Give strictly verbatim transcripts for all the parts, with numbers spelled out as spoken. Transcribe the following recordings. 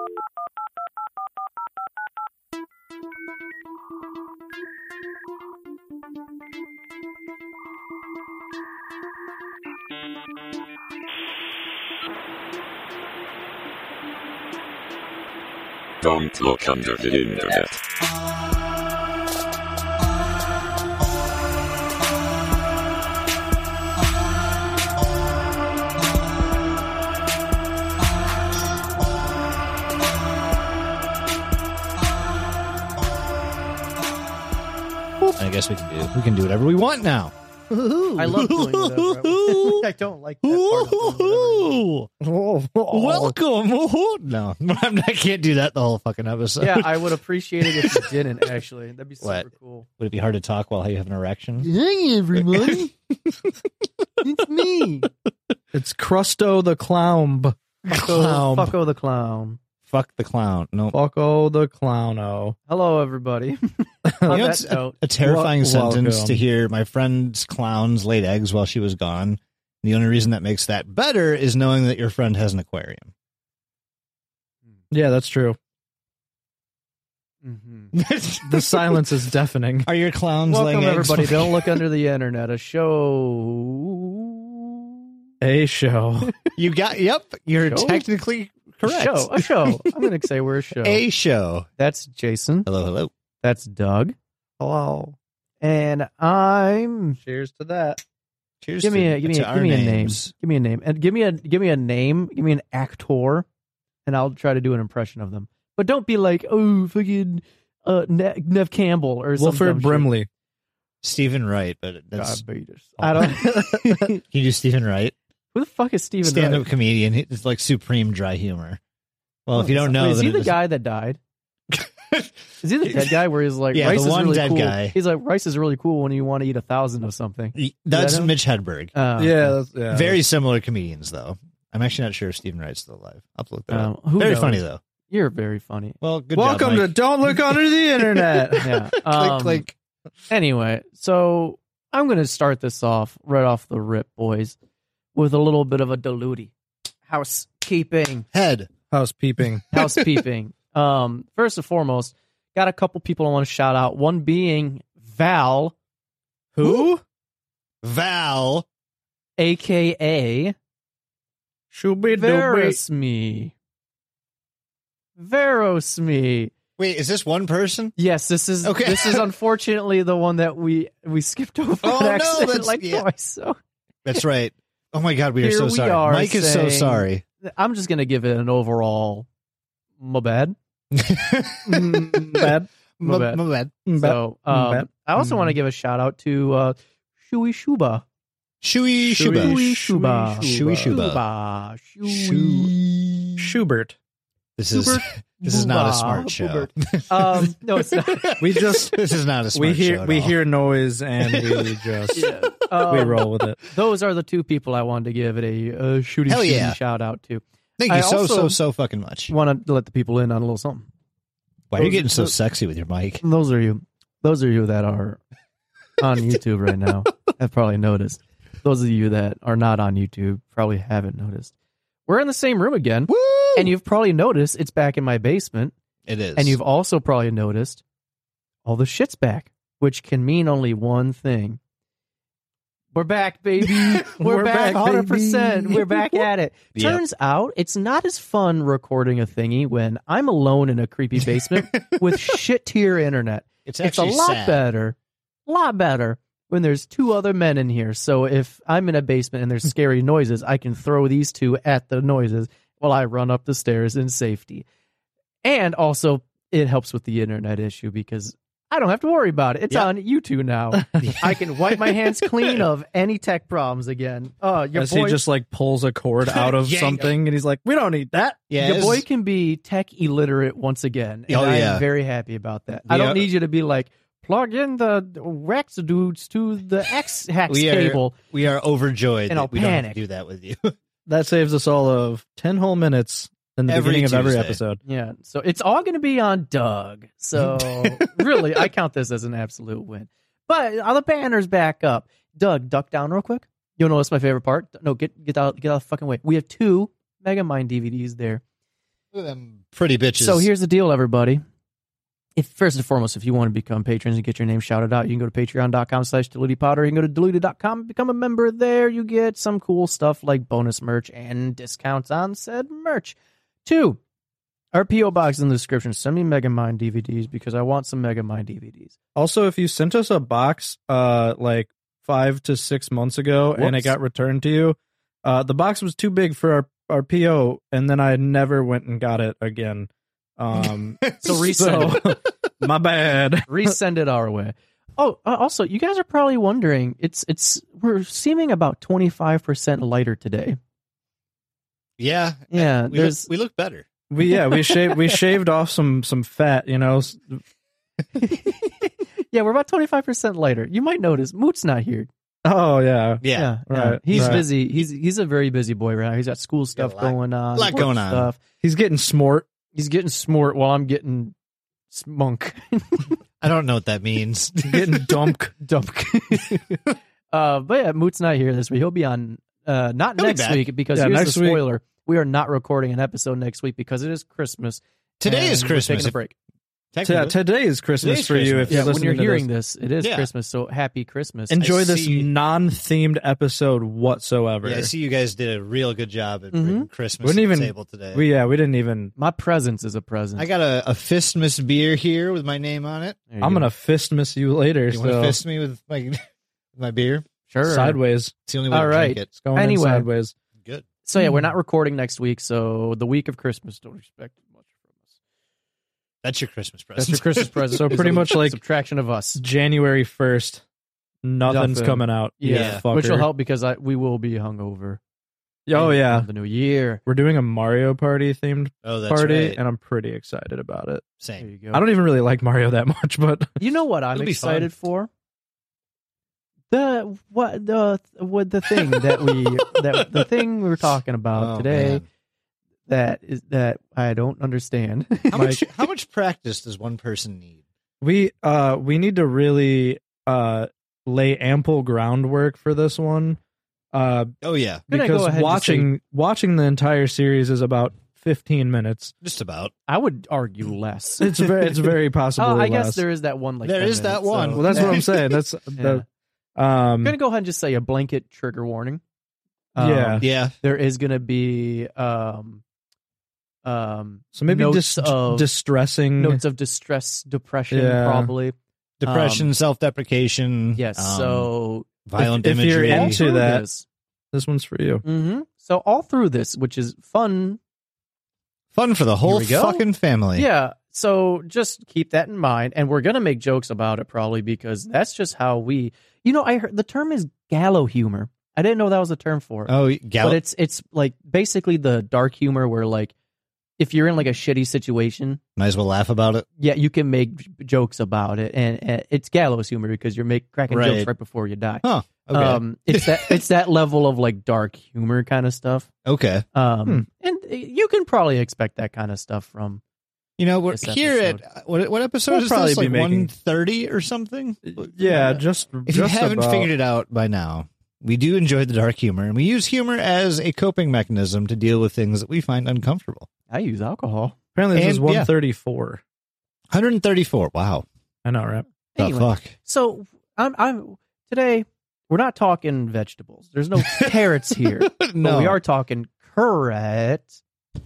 Don't look under the internet. I guess we can do we can do whatever we want now. I love doing whatever. I don't like that part of Welcome. No, I'm not, I can't do that the whole fucking episode. Yeah, I would appreciate it if you didn't, actually. That'd be super What? cool. Would it be hard to talk while you have an erection? Hey, everybody. It's me. It's Crusto the Clown. Fucko, Fucko the Clown. Fuck the clown. No. Fucko the Clowno. Hello, everybody. You On know, that it's a, note, a terrifying Wel- sentence welcome. to hear. My friend's clowns laid eggs while she was gone. The only reason that makes that better is knowing that your friend has an aquarium. Yeah, that's true. mhm. The silence is deafening. Are your clowns Welcome, laying eggs? everybody. Don't look under the internet. A show. A show. You got. Yep. You're Show? technically correct. Show. A show. I'm going to say we're a show. A show. That's Jason. Hello. Hello. That's Doug. Hello. And I'm. Cheers to that. Cheers. Give me to, a give me to a, our give me a name. names. Give me a name. And give me a give me a name. Give me an actor, and I'll try to do an impression of them. But don't be like, oh, fucking uh, Ne- Nev Campbell or something. Wilford Brimley. Stephen Wright, but that's. I don't. Can you do Stephen Wright? Who the fuck is Steven Stand-up Wright? comedian. It's like supreme dry humor. Well, if you don't know, Wait, is then he it the doesn't- guy that died? Is he the dead guy where he's like, Yeah, rice the is one really dead cool. guy. He's like, rice is really cool when you want to eat a thousand of something. He- That's that him? Mitch Hedberg. Uh, Yeah, that's, yeah. Very similar comedians, though. I'm actually not sure if Stephen Wright's still alive. I'll have to look that Um, up. who Very knows? funny, though. You're very funny. Well, good Welcome job, to Mike. Don't Look Under the Internet. Yeah. Click, Um, click. Anyway, so I'm going to start this off right off the rip, boys, with a little bit of a diluti. Housekeeping. Head. House peeping. Housekeeping. um, first and foremost, got a couple people I want to shout out. One being Val, Who? Val. a k a. Shooby dooby. Verosme. Verosme. Wait, is this one person? Yes, this is Okay. this is unfortunately the one that we we skipped over Oh, on no, accident that's- like yeah. twice. So That's right. Oh, my God, we are Here so we sorry. are Mike is so saying- sorry. I'm just gonna give it an overall my bad. Mm, bad. My bad. My bad. Mm, bad. So um, bad. I also Mm. want to give a shout out to uh, Shui Shuba. Shui Shuba. Shui Shuba. Shui Shuba. Shuba. Shui. Shu- Schubert. This is Schubert. this is not a Booba. smart show. Schubert. Um, no, it's not. We just This is not a smart we hear show at we all. hear noise and we just Yeah. Um, we roll with it. Those are the two people I wanted to give it a uh, shooty Hell shooty yeah. shout out to. Thank you I so, also- so, so fucking much. Want to let the people in on a little something. Why are you those- getting so those- sexy with your mic? Those are you. Those are you that are on YouTube right now have probably noticed. Those of you that are not on YouTube probably haven't noticed. We're in the same room again, Woo! and you've probably noticed it's back in my basement, It is. and you've also probably noticed all the shit's back, which can mean only one thing. We're back, baby. We're, We're back, back, one hundred percent. baby. We're back at it. Yep. Turns out it's not as fun recording a thingy when I'm alone in a creepy basement with shit tier internet. It's It's a actually lot sad. better, lot better when there's two other men in here. So if I'm in a basement and there's scary noises, I can throw these two at the noises while I run up the stairs in safety. And also, it helps with the internet issue because I don't have to worry about it. It's Yep. on YouTube now. I can wipe my hands clean of any tech problems again. Oh, your As boy, he just like pulls a cord out of Yeah. something and he's like, we don't need that. Yeah, your it's- boy can be tech illiterate once again. And Oh, I yeah. am very happy about that. I We don't are- need you to be like, plug in the Rex dudes to the X hex We are- cable. We are overjoyed And that I'll we don't have panic. to do that with you. That saves us all of ten whole minutes in the Every beginning of every Tuesday. episode. Yeah. So it's all going to be on Doug. So really, I count this as an absolute win. But all the banners back up. Doug, duck down real quick. You'll notice my favorite part. No, get get out, get out of the fucking way. We have two Megamind D V Ds there. Look at them pretty bitches. So here's the deal, everybody. If first and foremost, if you want to become patrons and get your name shouted out, you can go to patreon.com slash DeludedPotter. You can go to deluded dot com and become a member there. You get some cool stuff like bonus merch and discounts on said merch. Two, our P O box is in the description. Send me Megamind D V Ds because I want some Megamind D V Ds. Also, if you sent us a box uh, like five to six months ago and it Whoops. got returned to you, uh, the box was too big for our, our P O, and then I never went and got it again. Um, So resend so, my bad. Resend it our way. Oh, uh, also, you guys are probably wondering, it's it's we're seeming about twenty-five percent lighter today. yeah, Yeah, we there's look, we look better. We yeah we shaved we shaved off some some fat, you know. yeah, we're about twenty-five percent lighter. You might notice Moot's not here. Oh yeah, Yeah, Yeah, right, yeah. He's right. busy. He's he's a very busy boy right now. He's got school stuff Got a lot- going on. lot work going on. Stuff. he's getting smart. He's getting smart while I'm getting smunk. I don't know what that means. He's getting dunk. Dump. uh, but yeah, Moot's not here this week. He'll be on uh, not He'll be next back. week because Yeah, here's next the week- spoiler. We are not recording an episode next week because it is Christmas. Today is and we're Christmas. taking a break. Technically. T- today is Christmas Today's for you. Christmas. If Yeah, you're when listening you're to hearing this. this, it is Yeah. Christmas. So happy Christmas. Enjoy I this see- non-themed episode whatsoever. Yeah, I see you guys did a real good job at Mhm. bringing Christmas We to didn't the even- table today. We yeah, we didn't even. My presence is a present. I got a, a Fistmas beer here with my name on it. There you I'm go. gonna fist miss you later. You so want to fist me with my with my beer? sure sideways. It's the only way All to right. drink it. It's going Anyway. in sideways. Good. So yeah, we're not recording next week. So the week of Christmas, don't expect much from us. That's your Christmas present. That's your Christmas present. So is pretty a much like- subtraction of us. January first. Nothing's Nothing. coming out. you Yeah. fucker. Which will help because I we will be hungover. Oh in yeah, the new year. we're doing a Mario Party themed oh, that's party, right. and I'm pretty excited about it. There Same. you go. I don't even really like Mario that much, but You know what I'm It'll be excited for? The what the what the thing that we that the thing we were talking about Oh, today man. that is that I don't understand. How much how much practice does one person need? we uh we need to really uh lay ample groundwork for this one. Uh, Oh yeah, Gonna go because ahead and watching watching the entire series is about fifteen minutes. just about. I would argue less. It's very it's very possible. Oh, I guess less. there is that one. Like There ten is that minutes, one. so- Well, that's what I'm saying. That's Yeah. the um I'm gonna go ahead and just say a blanket trigger warning. Um, Yeah. Yeah, there is gonna be um, um, so maybe notes dis- of distressing. notes of distress, depression, Yeah. probably. depression, Um, self-deprecation. Yes. um, so violent if- if you're imagery. into that- This one's for you. hmm So all through this, which is fun. Fun for the whole we go. fucking family. Yeah. So just keep that in mind, and we're gonna make jokes about it probably because that's just how we. You know, I heard the term is gallow humor. I didn't know that was a term for it. Oh, But Gal- it's it's like basically the dark humor where like if you're in like a shitty situation, might as well laugh about it. yeah, you can make j- jokes about it, and, and it's gallows humor because you're make cracking Right. jokes right before you die. Huh. Okay. Um, it's that it's that level of like dark humor kind of stuff. okay. Um, Hmm. and you can probably expect that kind of stuff from. You know, we're This here episode. at what, what episode We'll is probably this? be Like making- one thirty or something. Yeah, just If you just haven't about. figured it out by now, we do enjoy the dark humor, and we use humor as a coping mechanism to deal with things that we find uncomfortable. I use alcohol. Apparently, this is And- yeah. one thirty-four. one hundred thirty-four. Wow. I know, right? Anyway, The fuck. so I'm I'm today we're not talking vegetables. There's no carrots here. But No, we are talking carrot.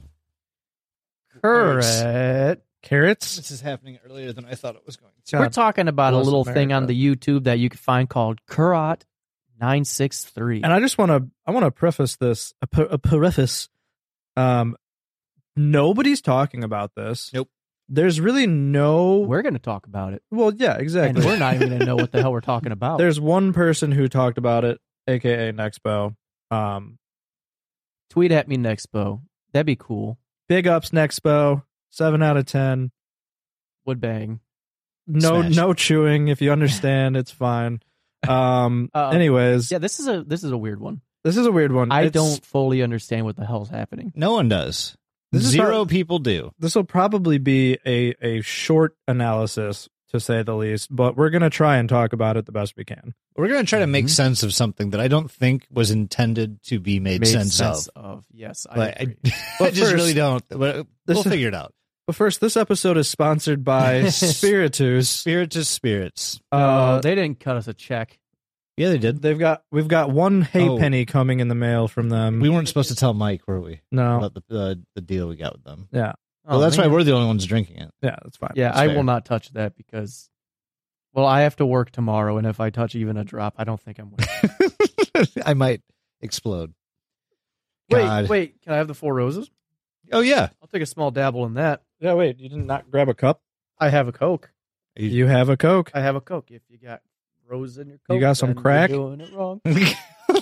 Carrot. Carrots. This is happening earlier than I thought it was going to. We're talking about a bless little thing on America. the YouTube that you can find called Kurat nine six three. And I just want to I want to preface this a, pre- a preface. Um, nobody's talking about this. Nope. There's really no. We're going to talk about it. well, yeah, exactly. And we're not even going to know what the hell we're talking about. There's one person who talked about it, aka Nexpo. Um, Tweet at me, Nexpo. That'd be cool. big ups, Nexpo. Seven out of ten. Would bang. No, Smash. no chewing. If you understand, it's fine. Um. Uh, anyways, Yeah, this is a this is a weird one. this is a weird one. I It's- don't fully understand what the hell's happening. No one does. This is Zero not- people do. This will probably be a a short analysis to say the least. But we're gonna try and talk about it the best we can. We're going to try to make Mhm. sense of something that I don't think was intended to be made, Made sense, sense of. of. Yes, I But I, agree. I But just first- really don't. But This- we'll figure it out. But first, this episode is sponsored by Spiritus. Spiritus Spirits. Uh, Uh, they didn't cut us a check. Yeah, they did. they've got we've got one hay Oh. penny coming in the mail from them. We weren't supposed to tell Mike, were we? no, About the, the the deal we got with them. yeah, Oh, well, that's man. why we're the only ones drinking it. yeah, that's fine. Yeah, That's I fair. will not touch that because, well, I have to work tomorrow, and if I touch even a drop, I don't think I'm winning. I might explode. Wait, God. wait, can I have the Four Roses? Oh yeah. I'll take a small dabble in that. yeah. Wait, you did not grab a cup? I have a Coke. You have a Coke. I have a Coke. If you got rose in your Coke, You got some then you're crack? doing it wrong. oh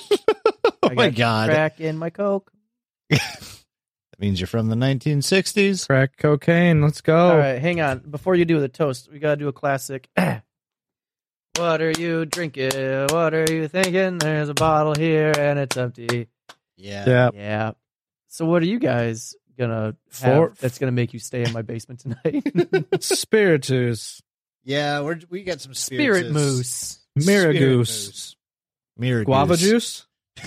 I my got God. crack in my Coke. That means you're from the nineteen sixties. Crack cocaine. Let's go. All right, hang on. Before you do the toast, we got to do a classic. What are you drinking? What are you thinking? There's a bottle here and it's empty. Yeah. Yeah. Yeah. So what are you guys gonna have For- that's gonna make you stay in my basement tonight? Spiritus. Yeah, we're we got some Spirit moose. Miragoose. Miragoose. Guava juice.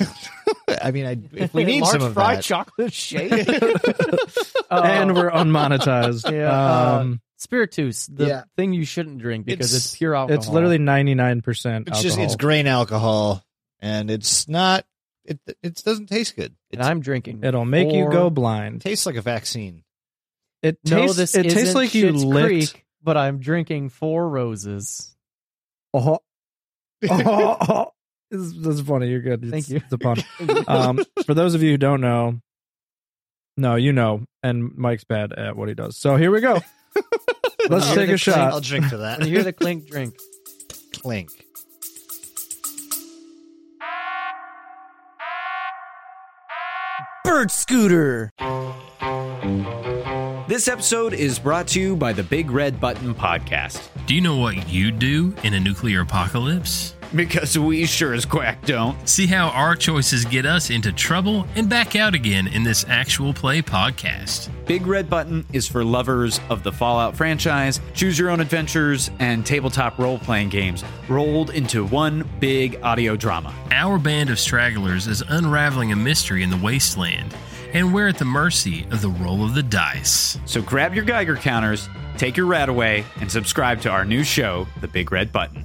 I mean, I, if we need Large some of fried that. chocolate shake. Uh, and we're unmonetized. Yeah, uh, Um, Spiritus, the Yeah. thing you shouldn't drink because it's, It's- pure alcohol. it's literally ninety-nine percent It's alcohol. just it's grain alcohol, and it's not. It it doesn't taste good. It and I'm drinking. It'll make you four- go blind. tastes like a vaccine. It No, tastes. this it tastes isn't like you Schitt's licked. Creek, but I'm drinking Four Roses. Oh, oh, oh. This, is, this is funny. You're good. It's, Thank you. It's a pun. um, for those of you who don't know, no, you know, and Mike's bad at what he does. So here we go. Let's you hear take the a shot. I'll drink to that. When you hear the clink, drink. clink. Bird Scooter. This episode is brought to you by the Big Red Button Podcast. Do you know what you'd do in a nuclear apocalypse? Because we sure as quack don't. See how our choices get us into trouble and back out again in this actual play podcast. Big Red Button is for lovers of the Fallout franchise, choose your own adventures, and tabletop role-playing games rolled into one big audio drama. Our band of stragglers is unraveling a mystery in the wasteland, and we're at the mercy of the roll of the dice. So grab your Geiger counters, take your rat away, and subscribe to our new show, The Big Red Button.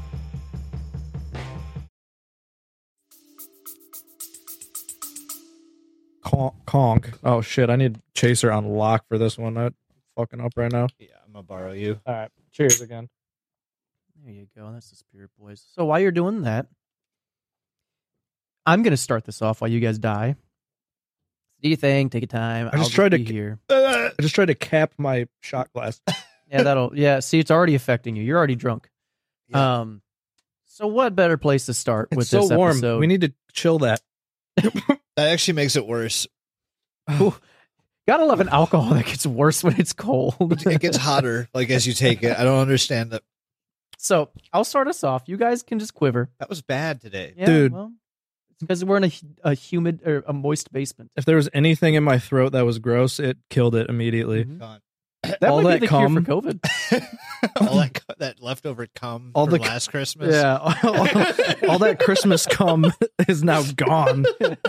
Conk, conk. Oh shit! I need Chaser on lock for this one. I'm fucking up right now. Yeah, I'm gonna borrow you. All right. Cheers again. There you go. That's the Spirit Boys. So while you're doing that, I'm going to start this off while you guys die. Do your thing. Take your time. I just I'll tried to- be here. I just tried to cap my shot glass. Yeah, that'll. Yeah, see, it's already affecting you. You're already drunk. Yeah. Um. So what better place to start It's with so this warm. episode? We need to chill that. That actually makes it worse. Gotta love an alcohol that gets worse when it's cold. It gets hotter, like as you take it. I don't understand that. So I'll start us off. You guys can just quiver. That was bad today. Yeah, Dude. Well, it's because we're in a, a humid or a moist basement. If there was anything in my throat that was gross, it killed it immediately. Mhm. Gone. That all might that be the cum- cure for COVID. all that that leftover cum All for the- last Christmas. Yeah, all, all that Christmas cum is now gone.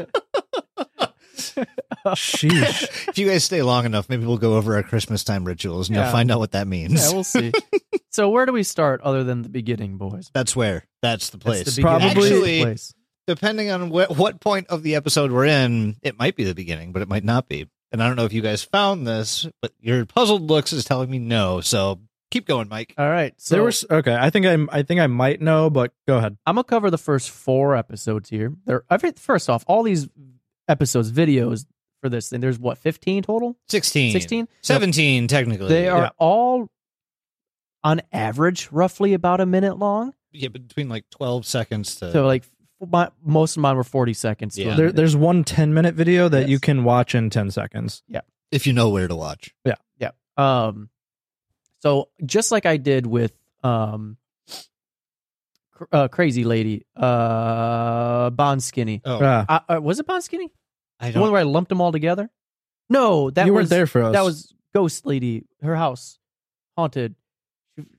Sheesh. If you guys stay long enough, maybe we'll go over our Christmas time rituals and Yeah. you'll find out what that means. Yeah, we'll see. So where do we start other than the beginning, boys? That's where. That's the place. That's the beginning Probably- Actually, place. depending on wh- what point of the episode we're in, it might be the beginning, but it might not be. And I don't know if you guys found this, but your puzzled looks is telling me no. So keep going, Mike. All right. So There was okay. I think I'm. I think I might know, but go ahead. I'm gonna cover the first four episodes here. There. Every first off, all these episodes, videos for this thing. There's what, fifteen total? sixteen. sixteen? seventeen, technically. They are Yeah. all, on average, roughly about a minute long. Yeah, between like twelve seconds to. So like, f- my, most of mine were forty seconds. to a Yeah. There, minute. there's one ten minute video that Yes. you can watch in ten seconds. if you know where to watch. Yeah. Um. So just like I did with um, cr- uh, Crazy Lady, uh, Bond Skinny. Oh, Ah, Uh, uh, was it Bond Skinny? I The one don't. where I lumped them all together? No, that you was weren't there for us. that was Ghost Lady. Her house haunted. She,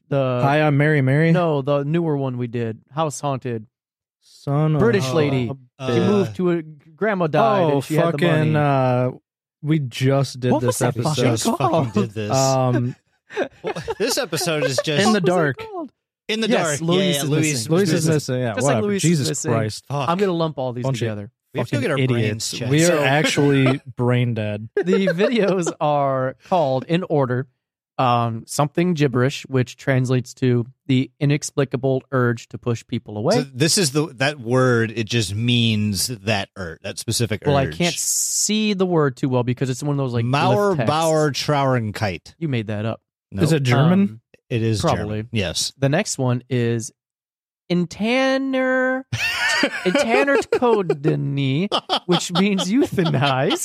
The Hi, I'm Mary Mary. no, the newer one we did, House Haunted. Son of British a lady. Uh, She moved to a grandma died. Oh, and she had the money. fucking! Uh, we just did What was this that We fucking episode. just called? fucking did this. Um, Well, this episode is just In the What was it dark. called? in the Yes, dark. Louise yeah, is yeah, Louise. missing. Luis is missing. missing. Yeah, Just like whatever. Luis is Jesus missing. Christ! Fuck. I'm gonna lump all these Bunch of- together. We have to go get our Fucking brains idiots. checked. We are So- actually brain dead. The videos are called in order um, something gibberish, which translates to the inexplicable urge to push people away. So this is the that word. It just means that urge, that specific well, I urge. can't see the word too well because it's one of those like Mauer glyph texts. Bauer Traurenkite. You made that up. Nope. Is it German? Um, It is Probably. German. Yes. the next one is Intanner Intannert Kodeni, which means euthanize.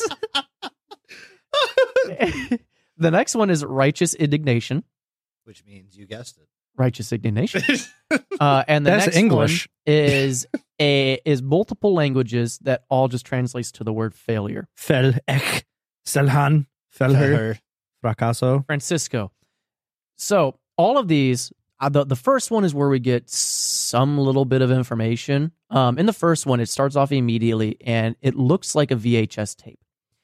The next one is righteous indignation. Which means you guessed it. Righteous indignation. Uh, and the That's next English. one is a is multiple languages that all just translates to the word failure. Fel ek selhan felher Her. fracaso. Francisco. So all of these, uh, the the first one is where we get some little bit of information. Um, in the first one, it starts off immediately, and it looks like a V H S tape,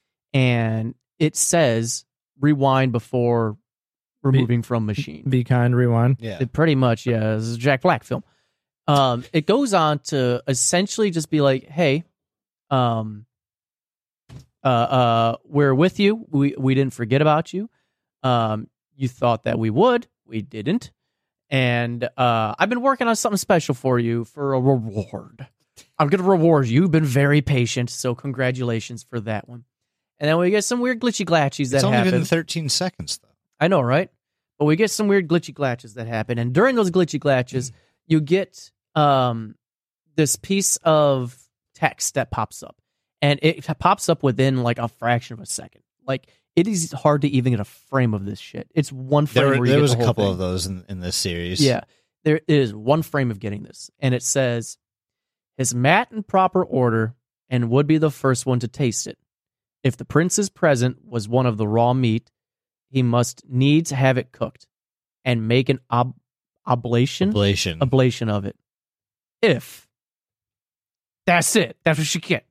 and it says rewind before removing from machine. Be kind. Rewind. Yeah. It pretty much, yeah, this is a Jack Black film. Um, it goes on to essentially just be like, hey, um, uh, uh, we're with you. We we didn't forget about you. Um, you thought that we would. We didn't. And uh, I've been working on something special for you for a reward. I'm going to reward you. You've been very patient, so congratulations for that one. And then we get some weird glitchy glatchies that It's only happen. been thirteen seconds though. I know, right? But we get some weird glitchy glatches that happen. And during those glitchy glatches, you get um, this piece of text that pops up. And it pops up within like a fraction of a second. Like, it is hard to even get a frame of this shit. It's one frame There, where you there get was the a whole couple thing. of those in, in this series. Yeah. There is one frame of getting this. And it says, his mat in proper order and would be the first one to taste it. If the prince's present was one of the raw meat, he must needs have it cooked and make an ob- oblation Ablation. ablation of it. If that's it, that's what you get.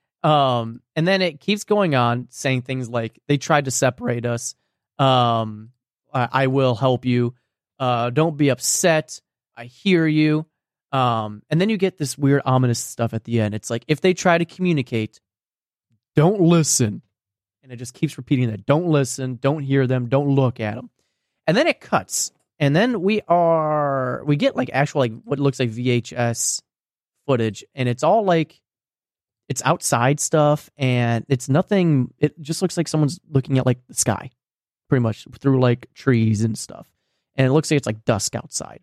Um, and then it keeps going on saying things like they tried to separate us. Um, I, I will help you. Uh, don't be upset. I hear you. Um, and then you get this weird ominous stuff at the end. It's like if they try to communicate, don't listen. And it just keeps repeating that. Don't listen. Don't hear them. Don't look at them. And then it cuts. And then we are, we get like actual, like what looks like V H S footage. And it's all like, it's outside stuff. And it's nothing, it just looks like someone's looking at like the sky, pretty much through like trees and stuff. And it looks like it's like dusk outside.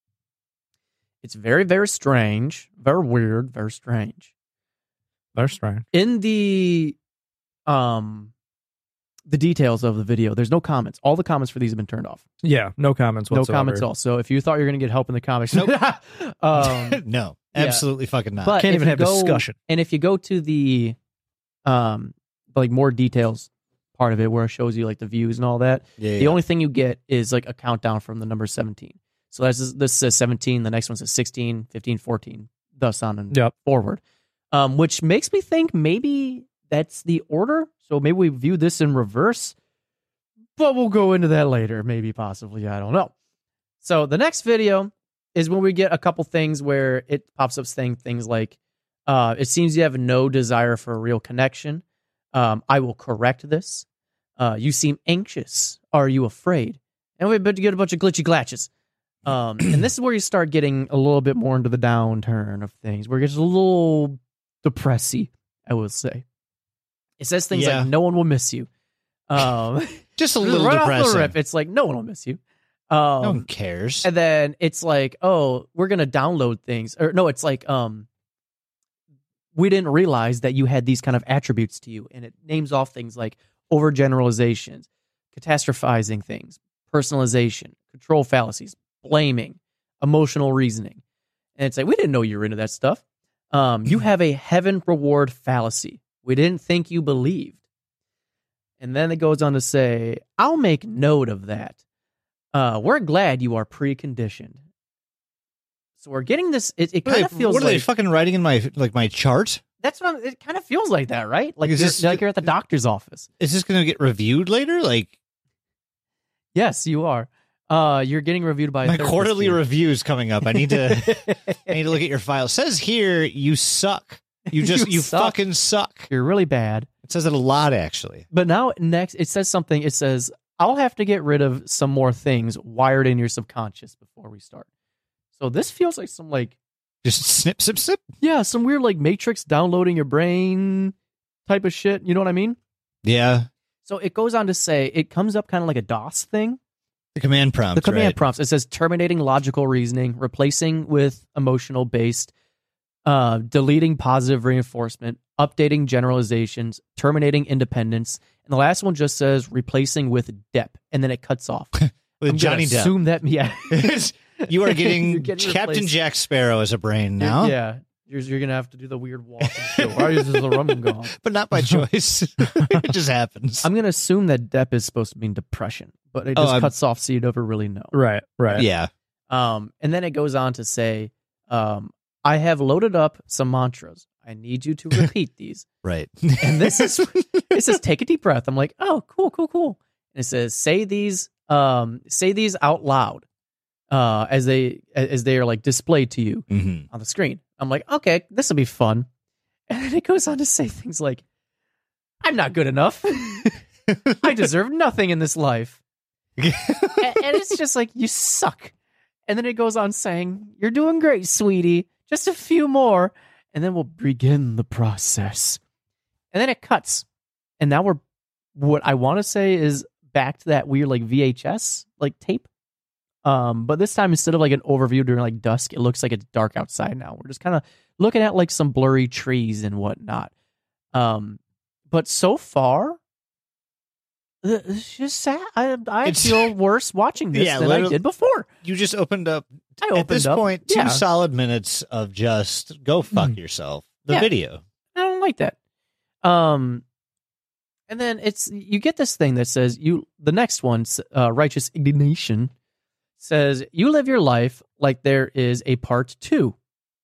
It's very, very strange, very weird, very strange. They're strange. In the um the details of the video, there's no comments. All the comments for these have been turned off. Yeah, no comments No whatsoever. comments at all. So if you thought you were going to get help in the comics, Nope. um, no, yeah. absolutely fucking not. but Can't if even you have go- discussion. And if you go to the um like more details part of it where it shows you like the views and all that, yeah, the yeah. only thing you get is like a countdown from the number seventeen. So that's this says seventeen, the next one says sixteen, fifteen, fourteen, thus on and Yep. forward. Um, which makes me think maybe that's the order. So maybe we view this in reverse, but we'll go into that later. Maybe, possibly, I don't know. So the next video is when we get a couple things where it pops up saying things like, uh, it seems you have no desire for a real connection. Um, I will correct this. Uh, you seem anxious. Are you afraid? And we get a bunch of glitchy glatches. Um, and this is where you start getting a little bit more into the downturn of things, where it gets a little depressy, I will say. It says things Yeah. like, no one will miss you. Um, just a little right off the depressing. rip, it's like, no one will miss you. Um, no one cares. and then it's like, oh, we're going to download things. Or no, it's like, um, we didn't realize that you had these kind of attributes to you. And it names off things like overgeneralizations, catastrophizing things, personalization, control fallacies, blaming, emotional reasoning. And it's like, we didn't know you were into that stuff. Um, you have a heaven reward fallacy. We didn't think you believed. And then it goes on to say, I'll make note of that. Uh, we're glad you are preconditioned. So we're getting this. It, it kind Wait, of feels what are like they fucking writing in my like my chart? that's what I'm, it kind of feels like that, right? Like Is you're, this- like you're at the doctor's office. Is this going to get reviewed later? Like Yes, you are. Uh, you're getting reviewed by a my therapist quarterly here. review's coming up. I need to I need to look at your file. It says here you suck. You just You you, suck. fucking suck. You're really bad. It says it a lot actually. But now next, it says something. It says I'll have to get rid of some more things wired in your subconscious before we start. So this feels like some like Just snip snip snip. yeah, some weird like Matrix downloading your brain type of shit. You know what I mean? Yeah. So it goes on to say it comes up kind of like a DOS thing. The command prompt. The command right? prompts. It says terminating logical reasoning, replacing with emotional based, uh, deleting positive reinforcement, updating generalizations, terminating independence, and the last one just says replacing with depth, and then it cuts off. With I'm Johnny gonna Depp. assume that yeah, You are getting, You're getting Captain replaced. Jack Sparrow as a brain now, yeah. You're, you're gonna have to do the weird walk and shit. Why is this a rum gone? but not by choice. It just happens. I'm gonna assume that depth is supposed to mean depression, but it Oh, just I'm- cuts off so you never really know. Right, right. Yeah. Um, and then it goes on to say, um, I have loaded up some mantras. I need you to repeat these. Right. And this is it says take a deep breath. I'm like, oh, cool, cool, cool. And it says say these, um, say these out loud, uh, as they as they are like displayed to you Mhm. on the screen. I'm like, okay, this will be fun. And then it goes on to say things like, I'm not good enough. I deserve nothing in this life. and, and it's just like, you suck. And then it goes on saying, you're doing great, sweetie. Just a few more. And then we'll begin the process. And then it cuts. And now we're, what I want to say is back to that weird like V H S like tape. Um, but this time instead of like an overview during like dusk, it looks like it's dark outside now. We're just kind of looking at like some blurry trees and whatnot. Um, but so far, uh, it's just sad. I, I It's- feel worse watching this Yeah, than I literally- did before. You just opened up I opened at this up. point two yeah. solid minutes of just go fuck Mm. yourself. The Yeah. video. I don't like that. Um, and then it's you get this thing that says you. The next one, uh, righteous indignation, says you live your life like there is a part two.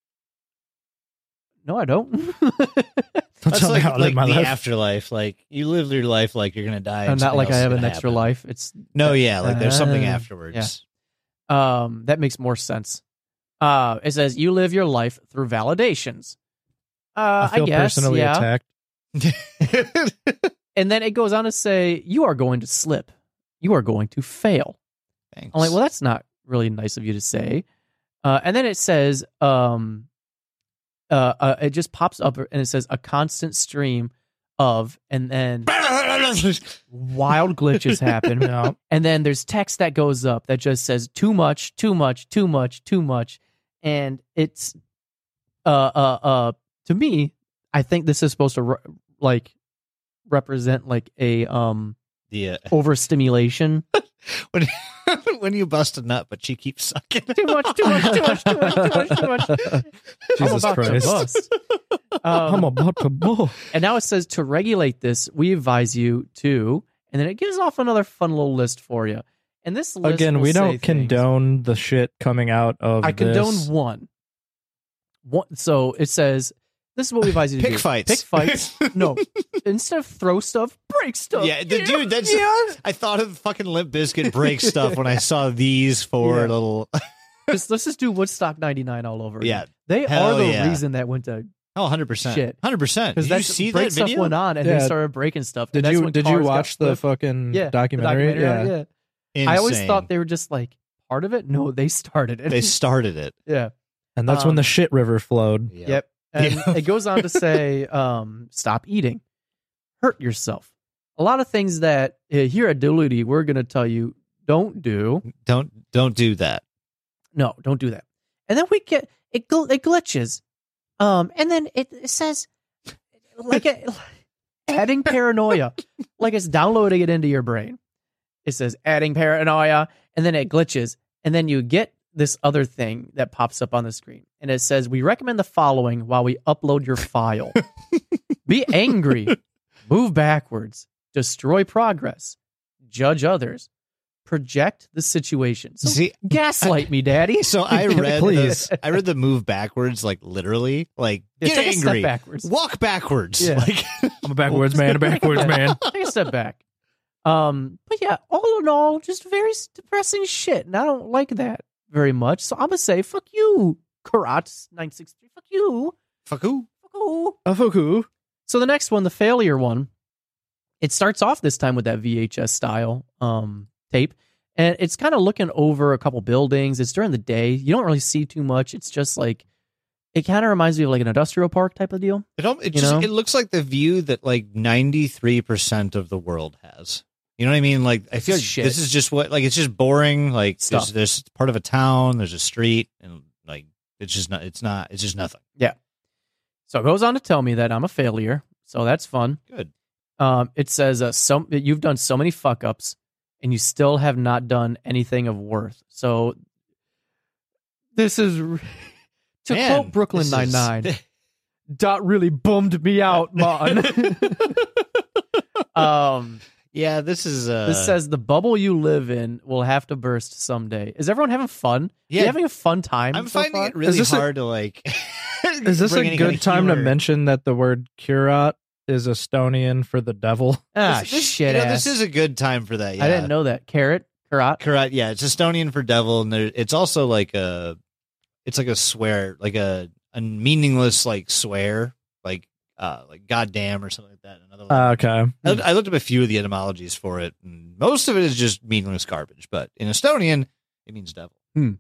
No, I don't. Don't That's tell me like, how I live like my the life. afterlive. Like you live your life like you're gonna die. Uh, and not something like I else is have an gonna extra happen. life. It's No, yeah, like there's something Uh, afterwards. um that makes more sense. Uh, it says you live your life through validations. Uh, I feel guess, personally yeah. attacked. And then it goes on to say you are going to slip. You are going to fail. Thanks. I'm like, well, that's not really nice of you to say. Uh, and then it says, um, uh, uh, it just pops up and it says a constant stream of, and then wild glitches happen. Yeah. And then there's text that goes up that just says too much, too much, too much, too much. And it's, uh, uh, uh, to me, I think this is supposed to re- like represent like a, um, the, uh, overstimulation. when, when you bust a nut, but she keeps sucking. Too much, too much, too much, too much, too much, too much. Jesus I'm about Christ. to bust. Um, I'm about to ball. and now it says to regulate this, we advise you to, and then it gives off another fun little list for you. And this list Again, will we say don't things- condone the shit coming out of I condone this. one. One. So it says this is what we advise you to Pick do: fights. pick fights. No, instead of throw stuff, break stuff. Yeah, the dude. That's. yeah. I thought of fucking Limp Bizkit break stuff when I saw these four Yeah. little. Let's, let's just do Woodstock ninety-nine all over. Yeah. again. They Hell are the yeah. reason that went to Oh, one hundred percent. Shit. one hundred percent. Did because you see break that stuff video? went on and Yeah. they started breaking stuff. Did and that's you when did you cars got watch the flipped. fucking yeah, the documentary? documentary? Yeah. I always Insane. thought they were just like part of it. No, they started it. They started it. yeah. And that's Um, when the shit river flowed. Yep. And Yeah. it goes on to say, um, stop eating, hurt yourself. A lot of things that uh, here at Diluty, we're going to tell you don't do. Don't don't do that. No, don't do that. And then we get it, gl- it glitches. Um, and then it, it says like a, adding paranoia, like it's downloading it into your brain. It says adding paranoia, and then it glitches, and then you get this other thing that pops up on the screen, and it says we recommend the following while we upload your file: be angry, move backwards, destroy progress, judge others, project the situation. So See, gaslight me, Daddy. so I read Please. the, I read the move backwards, like literally, like Yeah, get take a step angry, backwards. walk backwards. Yeah. Like, I'm a backwards man, a backwards man. Take a step back. Um, but yeah, all in all, just very depressing shit, and I don't like that very much. So I'm gonna say, fuck you, Karat nine six three. Fuck you, fuck who? fuck you. A fuku. So the next one, the failure one, it starts off this time with that V H S style um tape, and it's kind of looking over a couple buildings. It's during the day. You don't really see too much. It's just like, it kind of reminds me of like an industrial park type of deal. It, don't, it You just know? it looks like the view that like ninety-three percent of the world has. You know what I mean? Like, I feel like Shit. this is just what, like, it's just boring. Like, Stuff. there's, there's part of a town, there's a street, and like, it's just not, it's not, it's just nothing. So it goes on to tell me that I'm a failure. So that's fun. Good. Um, it says uh, so you've done so many fuck ups, and you still have not done anything of worth. So this is to Man, quote Brooklyn this Nine is- Nine. Dot really bummed me out, man. um, Yeah, this is, uh, this says the bubble you live in will have to burst someday. Is everyone having fun? Yeah. you having a fun time? I'm so finding far? it really this a- hard to like. Is this bring a any kind good of time to humor. mention that the word Kurat is Estonian for the devil? Ah, This- this- shit you know, ass. this is a good time for that. Yeah. I didn't know that. Carrot, karat. Correct. Yeah, it's Estonian for devil, and there, it's also like a, it's like a swear, like a, a meaningless like swear, like uh, like goddamn or something like that. Another one. Uh, okay. I, looked- I looked up a few of the etymologies for it, and most of it is just meaningless garbage. But in Estonian, it means devil.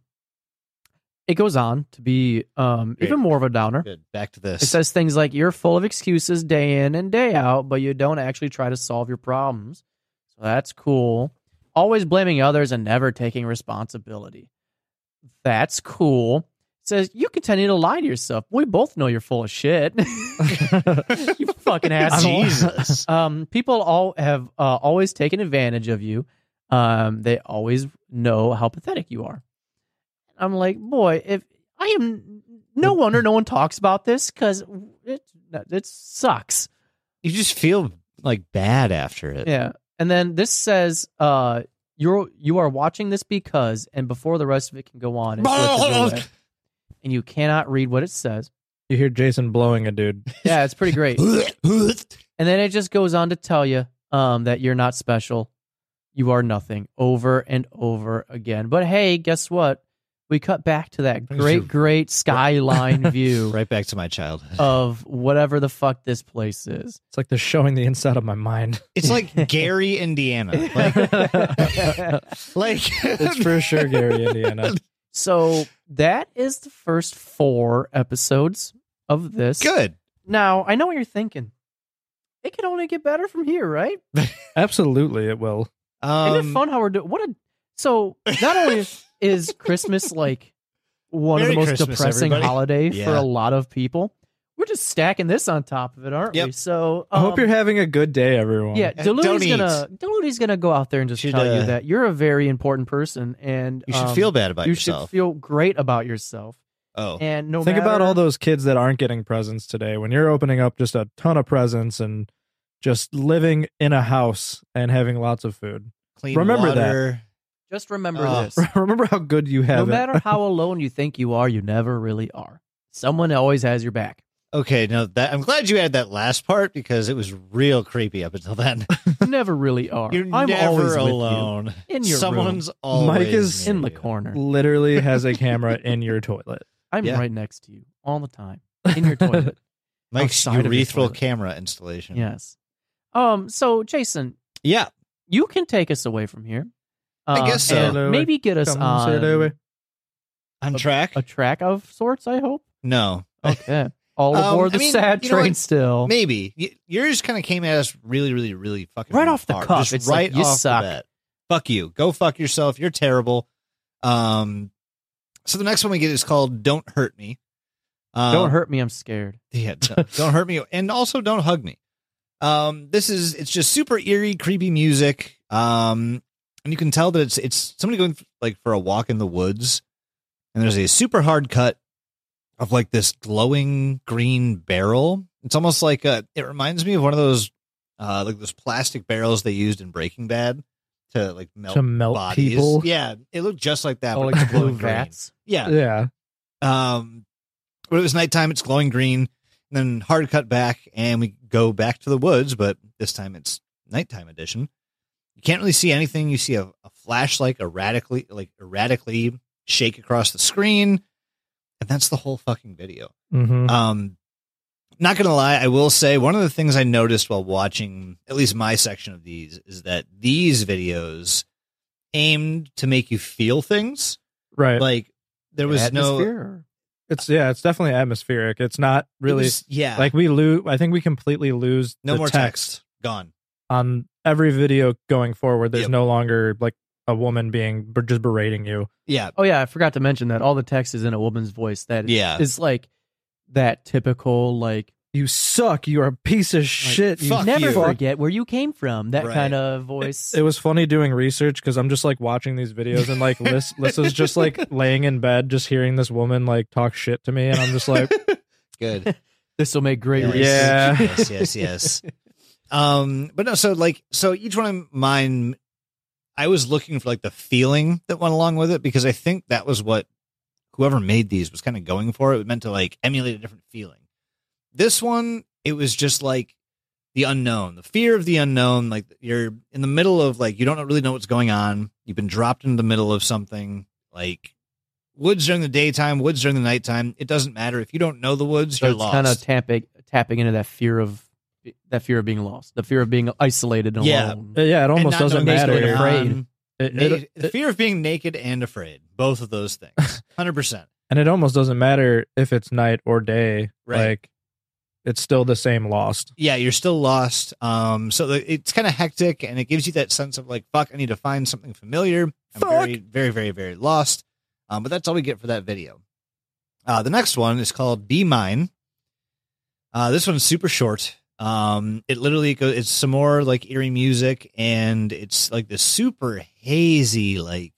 It goes on to be um, Great. even more of a downer. Good. Back to this. It says things like you're full of excuses day in and day out, but you don't actually try to solve your problems. So that's cool. Always blaming others and never taking responsibility. That's cool. It says you continue to lie to yourself. We both know you're full of shit. You fucking asshole. Jesus. Um, people all have uh, always taken advantage of you. Um, they always know how pathetic you are. I'm like, boy, if I am, no wonder no one talks about this because it it sucks. You just feel like bad after it. Yeah, and then this says, uh, you're you are watching this because, and before the rest of it can go on, it's with the delay, and you cannot read what it says. You hear Jason blowing a dude. Yeah, it's pretty great. And then it just goes on to tell you um, that you're not special. You are nothing over and over again. But hey, guess what? We cut back to that Brings great, you- great skyline view Right back to my childhood. of whatever the fuck this place is. It's like they're showing the inside of my mind. It's like Gary, Indiana. Like, like It's for sure Gary, Indiana. So that is the first four episodes of this. good. Now, I know what you're thinking. It can only get better from here, right? Absolutely, it will. Um, Isn't it fun how we're doing? What a so not only is Christmas like one Merry of the most Christmas, depressing everybody. holiday for Yeah. a lot of people, we're just stacking this on top of it, aren't we? Yep. So I hope um, you're having a good day, everyone. yeah. Uh, don't Deluti's eat. gonna Deluti's gonna go out there and just Should, tell you uh, that you're a very important person, and You should um, feel bad about you yourself. should feel great about yourself, oh, and no Think matter, about all those kids that aren't getting presents today. When you're opening up just a ton of presents and just living in a house and having lots of food. clean remember that. water. Just remember Oh. this: Remember how good you have no it. matter how alone you think you are, you never really are. Someone always has your back. Okay, no, that I'm glad you added that last part because it was real creepy up until then. You never really are. You're I'm never always with you. alone. In your Someone's room. always Mike is near in the you. corner. Literally has a camera in your toilet. I'm Yeah. right next to you all the time in your toilet. Mike's outside of your urethral toilet. camera installation. Yes. Um. So, Jason, yeah. you can take us away from here. I Uh, guess so. and maybe get us Come on say it away. On track? a track of sorts. I hope. No, Okay. All Um, aboard the I mean, sad you know train. what? Still. maybe Y- yours kind of came at us really, really, really fucking Right off the hard. cuff. Just It's like, right you off suck. the bat. Fuck you. Go fuck yourself. You're terrible. Um. So the next one we get is called "Don't Hurt Me." Um, Don't hurt me. I'm scared. Yeah, don't, don't hurt me, and also don't hug me. Um, this is it's just super eerie, creepy music. Um, and you can tell that it's it's somebody going like for a walk in the woods, and there's a super hard cut of like this glowing green barrel. It's almost like a. It reminds me of one of those, uh, like those plastic barrels they used in Breaking Bad. to like melt To melt bodies. people? Yeah, it looked just like that. Oh, but like it's the blue glowing green. vats. Yeah. Yeah. Um, when it was nighttime, it's glowing green. And then hard cut back, and we go back to the woods, but this time it's nighttime edition. You can't really see anything. You see a, a flashlight erratically, like erratically shake across the screen, and that's the whole fucking video. Mm-hmm. Um, not gonna lie, I will say one of the things I noticed while watching at least my section of these is that these videos aimed to make you feel things. Right. Like there was no, Atmosphere? It's yeah, it's definitely atmospheric. It's not it really was- yeah, like we lose. I think we completely lose no the more text, text. Gone. on every video going forward. There's Yep. no longer like a woman being b- just berating you. Yeah, Oh yeah, I forgot to mention that all the text is in a woman's voice. That is, Yeah. is like that typical like You suck. You're a piece of shit. You fuck never you. forget where you came from. That Right. kind of voice. It was funny doing research because I'm just like watching these videos and like Liz, Lissa's just like laying in bed, just hearing this woman like talk shit to me, and I'm just like, good. This will make great Yes. research. Yeah. yes, yes, yes. Um, but no, so like, so each one of mine, I was looking for like the feeling that went along with it because I think that was what whoever made these was kind of going for. It was meant to like emulate a different feeling. This one, it was just like the unknown, the fear of the unknown. Like you're in the middle of like, you don't really know what's going on. You've been dropped into the middle of something like woods during the daytime, woods during the nighttime. It doesn't matter. If you don't know the woods, So you're it's lost. kind of tapping tapping into that fear of that fear of being lost, the fear of being isolated and Yeah. alone. yeah, it And almost not doesn't knowing what's matter. going Afraid. on. It- Na- it- the fear of being naked and afraid. Both of those things. one hundred percent. and it almost doesn't matter if it's night or day. Right. Like, it's still the same lost. Yeah, you're still lost. Um, so the, it's kind of hectic, and it gives you that sense of like, fuck, I need to find something familiar. I'm Fuck. very, very, very, very lost. Um, but that's all we get for that video. Uh, the next one is called Be Mine. Uh, this one's super short. Um, it literally goes, it's some more like eerie music, and it's like this super hazy, like,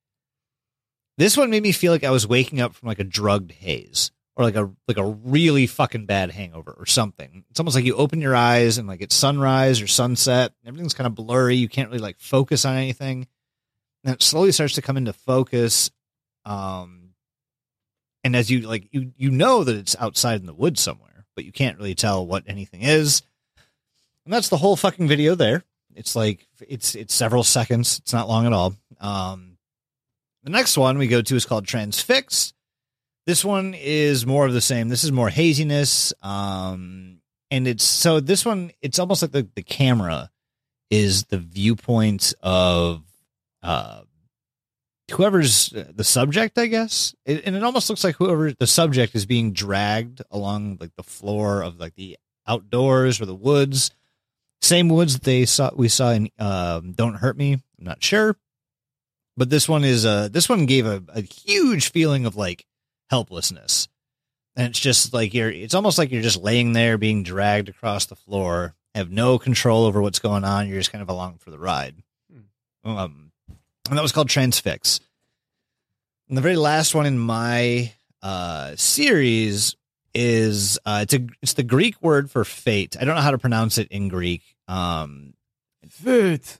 this one made me feel like I was waking up from like a drugged haze or like a like a really fucking bad hangover or something. It's almost like you open your eyes and like it's sunrise or sunset. Everything's kind of blurry. You can't really like focus on anything. And it slowly starts to come into focus. Um, and as you like you you know that it's outside in the woods somewhere, but you can't really tell what anything is. And that's the whole fucking video there. It's like it's it's several seconds. It's not long at all. Um, the next one we go to is called Transfix. This one is more of the same. This is more haziness. Um, and it's so this one, it's almost like the, the camera is the viewpoint of uh, whoever's the subject, I guess. It, and it almost looks like whoever the subject is being dragged along like the floor of like the outdoors or the woods. Same woods that they saw we saw in um, Don't Hurt Me. I'm not sure. But this one is uh this one gave a, a huge feeling of like helplessness. And it's just like you're it's almost like you're just laying there being dragged across the floor, have no control over what's going on. You're just kind of along for the ride. Um and that was called Transfix. And the very last one in my uh series is uh it's a it's the Greek word for fate. I don't know how to pronounce it in Greek. Um Fate.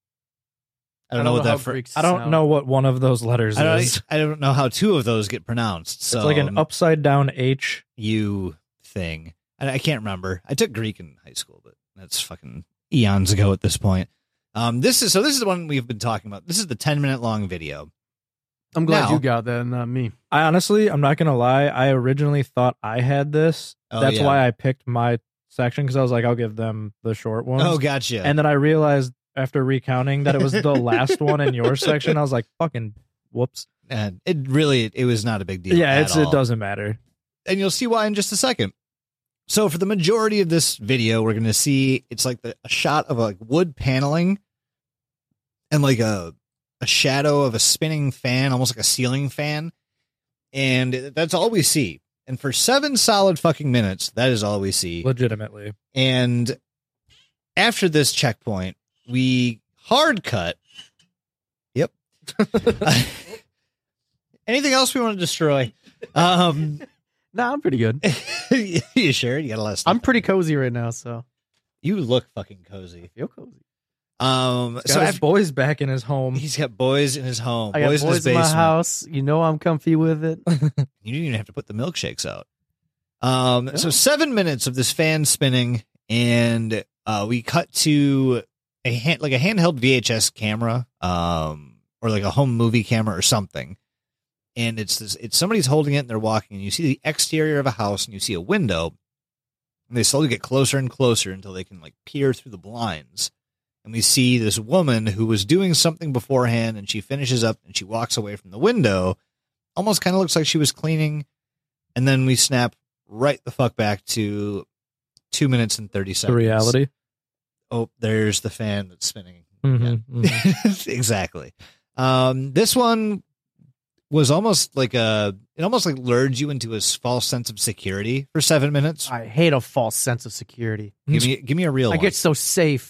I don't know what that how fr- Greeks I don't sound. know what one of those letters I is. don't, I don't know how two of those get pronounced. So It's like an upside down H. U thing. I, I can't remember. I took Greek in high school, but that's fucking eons ago at this point. Um, this is so. This is the one we've been talking about. This is the ten minute long video. I'm glad Now- you got that, not me. I honestly, I'm not gonna lie. I originally thought I had this. Oh, That's yeah. why I picked my section because I was like, I'll give them the short ones. Oh, gotcha. And then I realized after recounting that it was the last one in your section. I was like, fucking whoops. and it really it was not a big deal. Yeah, at it's all. it doesn't matter. And you'll see why in just a second. So for the majority of this video, we're going to see it's like the, a shot of like wood paneling and like a a shadow of a spinning fan, almost like a ceiling fan. And that's all we see. And for seven solid fucking minutes, that is all we see. Legitimately. And after this checkpoint, we hard cut. Yep. Anything else we want to destroy? Um, Nah, I'm pretty good. you sure? You got a lot of stuff. I'm pretty cozy right now, so You look fucking cozy. I feel cozy. Um, Got so his after, boys back in his home. he's got boys in his home, I got boys, boys in his in my basement. house. You know I'm comfy with it. You didn't even have to put the milkshakes out. Um, Yeah. So seven minutes of this fan spinning, and uh, we cut to a hand, like a handheld V H S camera, um, or like a home movie camera or something. And it's this, it's somebody's holding it and they're walking, and you see the exterior of a house, and you see a window, and they slowly get closer and closer until they can like peer through the blinds. And we see this woman who was doing something beforehand, and she finishes up and she walks away from the window. Almost kind of looks like she was cleaning. And then we snap right the fuck back to two minutes and thirty The seconds. reality. Oh, there's the fan that's spinning. Mhm, mhm. Exactly. Um, this one was almost like a, it almost like lured you into a s- false sense of security for seven minutes. I hate a false sense of security. Give me, give me a real I one. get so safe.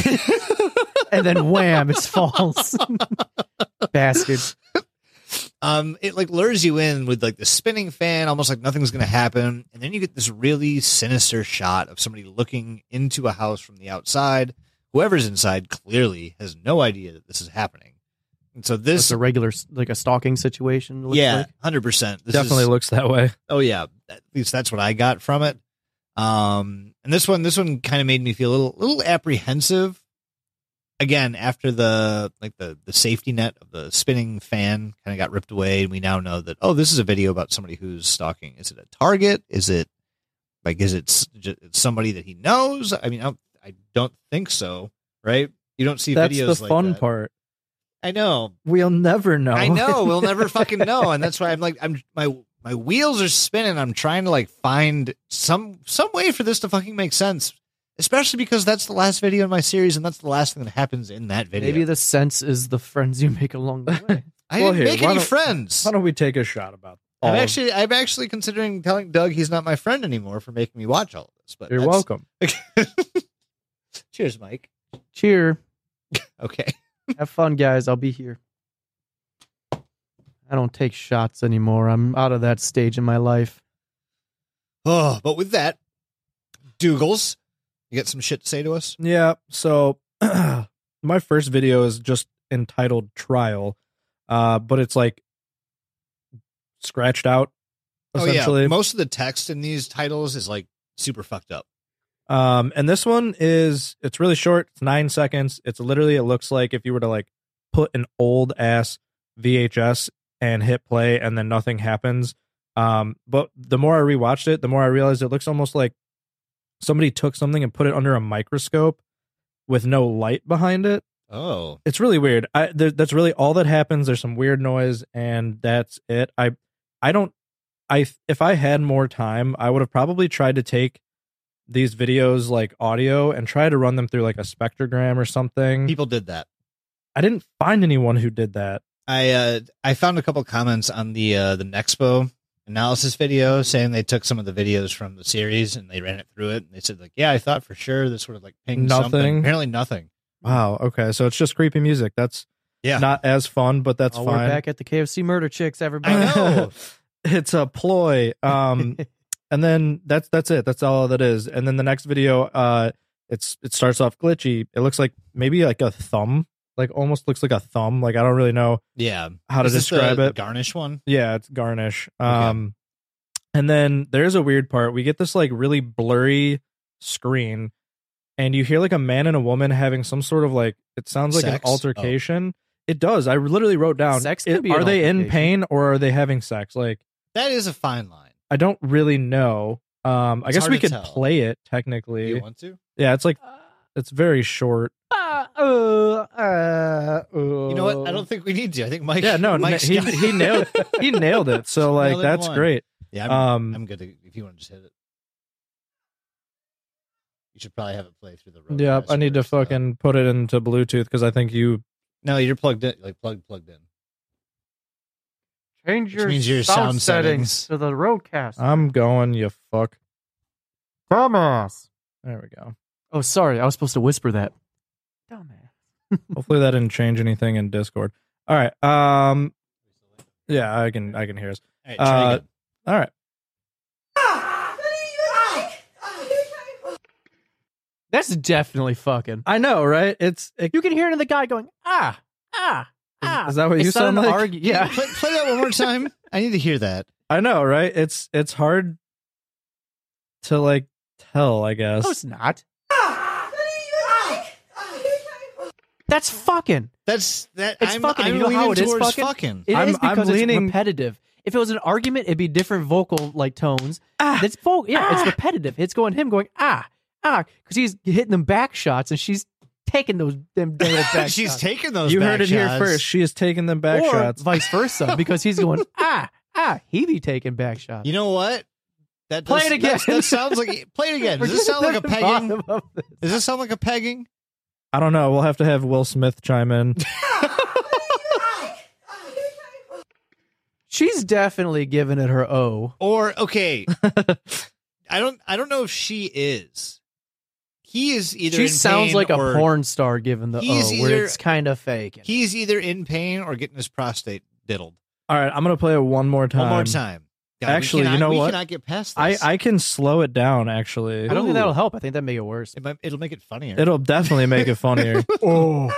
And then wham, it's false. Bastard. Um, it like lures you in with like the spinning fan, almost like nothing's going to happen. And then you get this really sinister shot of somebody looking into a house from the outside. Whoever's inside clearly has no idea that this is happening. And so It's this, a regular, like a stalking situation. it looks yeah, like. one hundred percent. This Definitely is, looks that way. oh yeah, at least that's what I got from it. Um, and this one, this one kind of made me feel a little, little apprehensive. Again, after the like the the safety net of the spinning fan kind of got ripped away, and we now know that, oh, this is a video about somebody who's stalking. Is it a target? Is it like is it s- j- somebody that he knows? I mean, I don't, I don't think so. Right? You don't see That's videos the like fun that. part. I know. We'll never know. I know. We'll never fucking know, and that's why I'm like, I'm my my wheels are spinning. I'm trying to like find some some way for this to fucking make sense, especially because that's the last video in my series, and that's the last thing that happens in that video. Maybe the sense is the friends you make along the way. I Well, didn't here, make why any don't- friends. Why don't we take a shot about all I'm of- actually I'm actually considering telling Doug he's not my friend anymore for making me watch all of this. But You're that's- welcome. Cheers, Mike. Cheer. Okay. Have fun, guys. I'll be here. I don't take shots anymore. I'm out of that stage in my life. Oh, but with that, Dougals, you got some shit to say to us? Yeah. So my first video is just entitled Trial, uh, but it's like scratched out essentially. Oh, yeah. Most of the text in these titles is like super fucked up. Um, and this one is, it's really short. It's nine seconds. It's literally, it looks like if you were to like put an old ass V H S and hit play and then nothing happens. Um, but the more I rewatched it, the more I realized it looks almost like somebody took something and put it under a microscope with no light behind it. Oh. It's really weird. I, there, that's really all that happens. There's some weird noise and that's it. I, I don't, I, if I had more time, I would have probably tried to take these videos like audio and try to run them through like a spectrogram or something. People did that. I didn't find anyone who did that. I uh, I found a couple comments on the uh, the Nexpo analysis video saying they took some of the videos from the series and they ran it through it, and they said like, yeah, I thought for sure this would have like pinged something. Nothing? Apparently nothing. Wow. Okay. So it's just creepy music. That's Yeah. not as fun, but that's Oh, fine. we're back at the K F C murder chicks, everybody. I know. It's a ploy. Um, and then that's that's it. That's all that is. And then the next video, uh, it's it starts off glitchy. It looks like maybe like a thumb, like almost looks like a thumb. Like I don't really know Yeah. how to Is this describe the it. garnish one. Yeah, it's garnish. Um, and then there's a weird part. We get this like really blurry screen, and you hear like a man and a woman having some sort of like it sounds like Sex? an altercation. It does. I literally wrote down. Sex can it- be an are they in altercation. pain or are they having sex? Like That is a fine line. I don't really know. Um, I It's guess hard we to could tell. play it Do technically. you want to? Yeah, it's like it's very short. Uh, uh, uh, You know what? I don't think we need to. I think Mike. Yeah, no, Mike's he got- he nailed he nailed it. So like Nailed it in that's one. great. Yeah, I'm, Um, I'm good to, if you want to just hit it. You should probably have it play through the road. Yeah, I need to fucking put it into Bluetooth because I think you. No, you're plugged in, like plugged plugged in. Change Which your, means your sound, sound settings, settings. to the Roadcaster. I'm going. You fuck. Dumbass. There we go. Oh, sorry. I was supposed to whisper that. Dumbass. Hopefully that didn't change anything in Discord. All right. Um. Yeah, I can. I can hear us. All right, try Uh, again. all right. That's definitely fucking. I know, right? It's it, You can hear it in the guy going, ah, ah, ah. is that what you It's not sound an like? argu- yeah. Play, play that one more time. I need to hear that. I know, right? It's it's hard to like tell, I guess. No, it's not. That's fucking. That's that. It's I'm, fucking. I'm You know leaning how it is towards fucking? fucking. It I'm- is I'm because leaning- it's repetitive. If it was an argument, it'd be different vocal like tones. Ah, It's vo- yeah, ah. it's repetitive. It's going him going ah ah because he's hitting them back shots and she's taking those them dang old back She's shots. taking those. you back heard it here shots. first. She is taking them back or shots. vice versa because he's going ah ah he be taking back shots. You know what? That Play does- it again. that's- That sounds like. Play it again. Does We're this sound like a getting to the pegging? bottom of this. Does this sound like a pegging? I don't know. We'll have to have Will Smith chime in. She's definitely giving it her O. Or okay, I don't. I don't know if she is. He is either. She in sounds pain like a or porn star giving the O, He's where either- it's kind of fake. He's either in pain or getting his prostate diddled. All right, I'm gonna play it one more time. One more time. God, we Actually, you cannot- know we what? cannot get past I this. I can slow it down. Actually, I don't Ooh. think that'll help. I think that make it worse. It might, it'll make it funnier. it'll definitely make it funnier. Oh.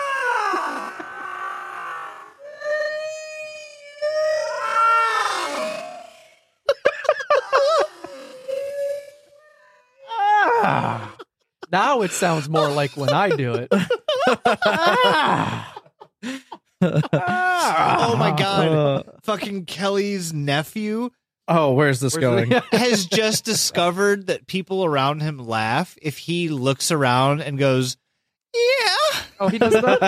Ah. Now it sounds more like when I do it. Ah. oh my god! Uh, Fucking Kelly's nephew oh, where's this Where's going? the- has just discovered that people around him laugh if he looks around and goes, "Yeah." Oh, he does that.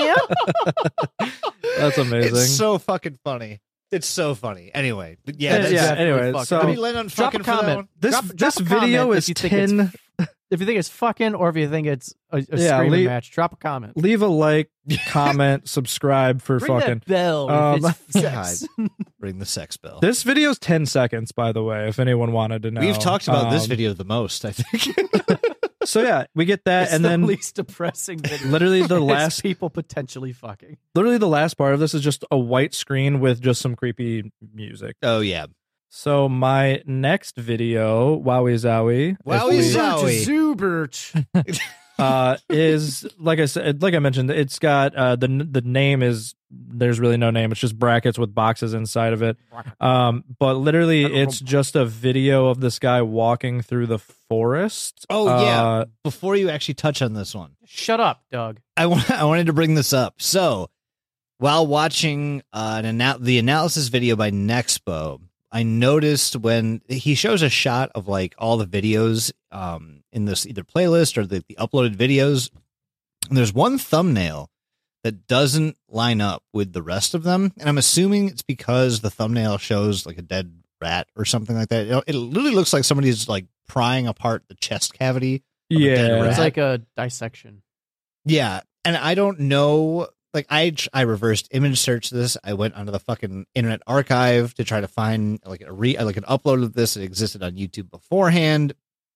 Oh, yeah. That's amazing. It's so fucking funny. It's so funny. Anyway, but yeah, Yeah, that's, yeah, definitely anyway, fucking- so- Did we land on Drop a fucking for that comment. one? this Drop- this drop a video comment is if you think it's ten. If you think it's fucking, or if you think it's a, a Yeah, screaming leave- match, drop a comment. Leave a like, comment, subscribe for Ring fucking. that bell Um, if it's sex. Ring the sex bell. This video's ten seconds, by the way. If anyone wanted to know, We've talked about this Um, video the most, I think. So yeah, we get that, It's and the then least depressing video. literally the It's last, people potentially fucking. literally the last part of this is just a white screen with just some creepy music. oh yeah. So my next video, Wowie Zowie, if Wowie we- Zowie. Zubert. uh, is like I said, like I mentioned, it's got uh, the the name is there's really no name. It's just brackets with boxes inside of it. Um, but literally, it's just a video of this guy walking through the forest. Oh yeah. Uh, Before you actually touch on this one, Shut up, Doug. I want I wanted to bring this up. So, while watching uh, an ana- the analysis video by Nexpo, I noticed when he shows a shot of like all the videos um, in this either playlist or the, the uploaded videos, and there's one thumbnail that doesn't line up with the rest of them, and I'm assuming it's because the thumbnail shows like a dead rat or something like that. It, it literally looks like somebody's like prying apart the chest cavity. a dead yeah, rat. It's like a dissection. Yeah, and I don't know. Like I, I reversed image search this. I went onto the fucking Internet Archive to try to find like a re, like an upload of this that existed on YouTube beforehand.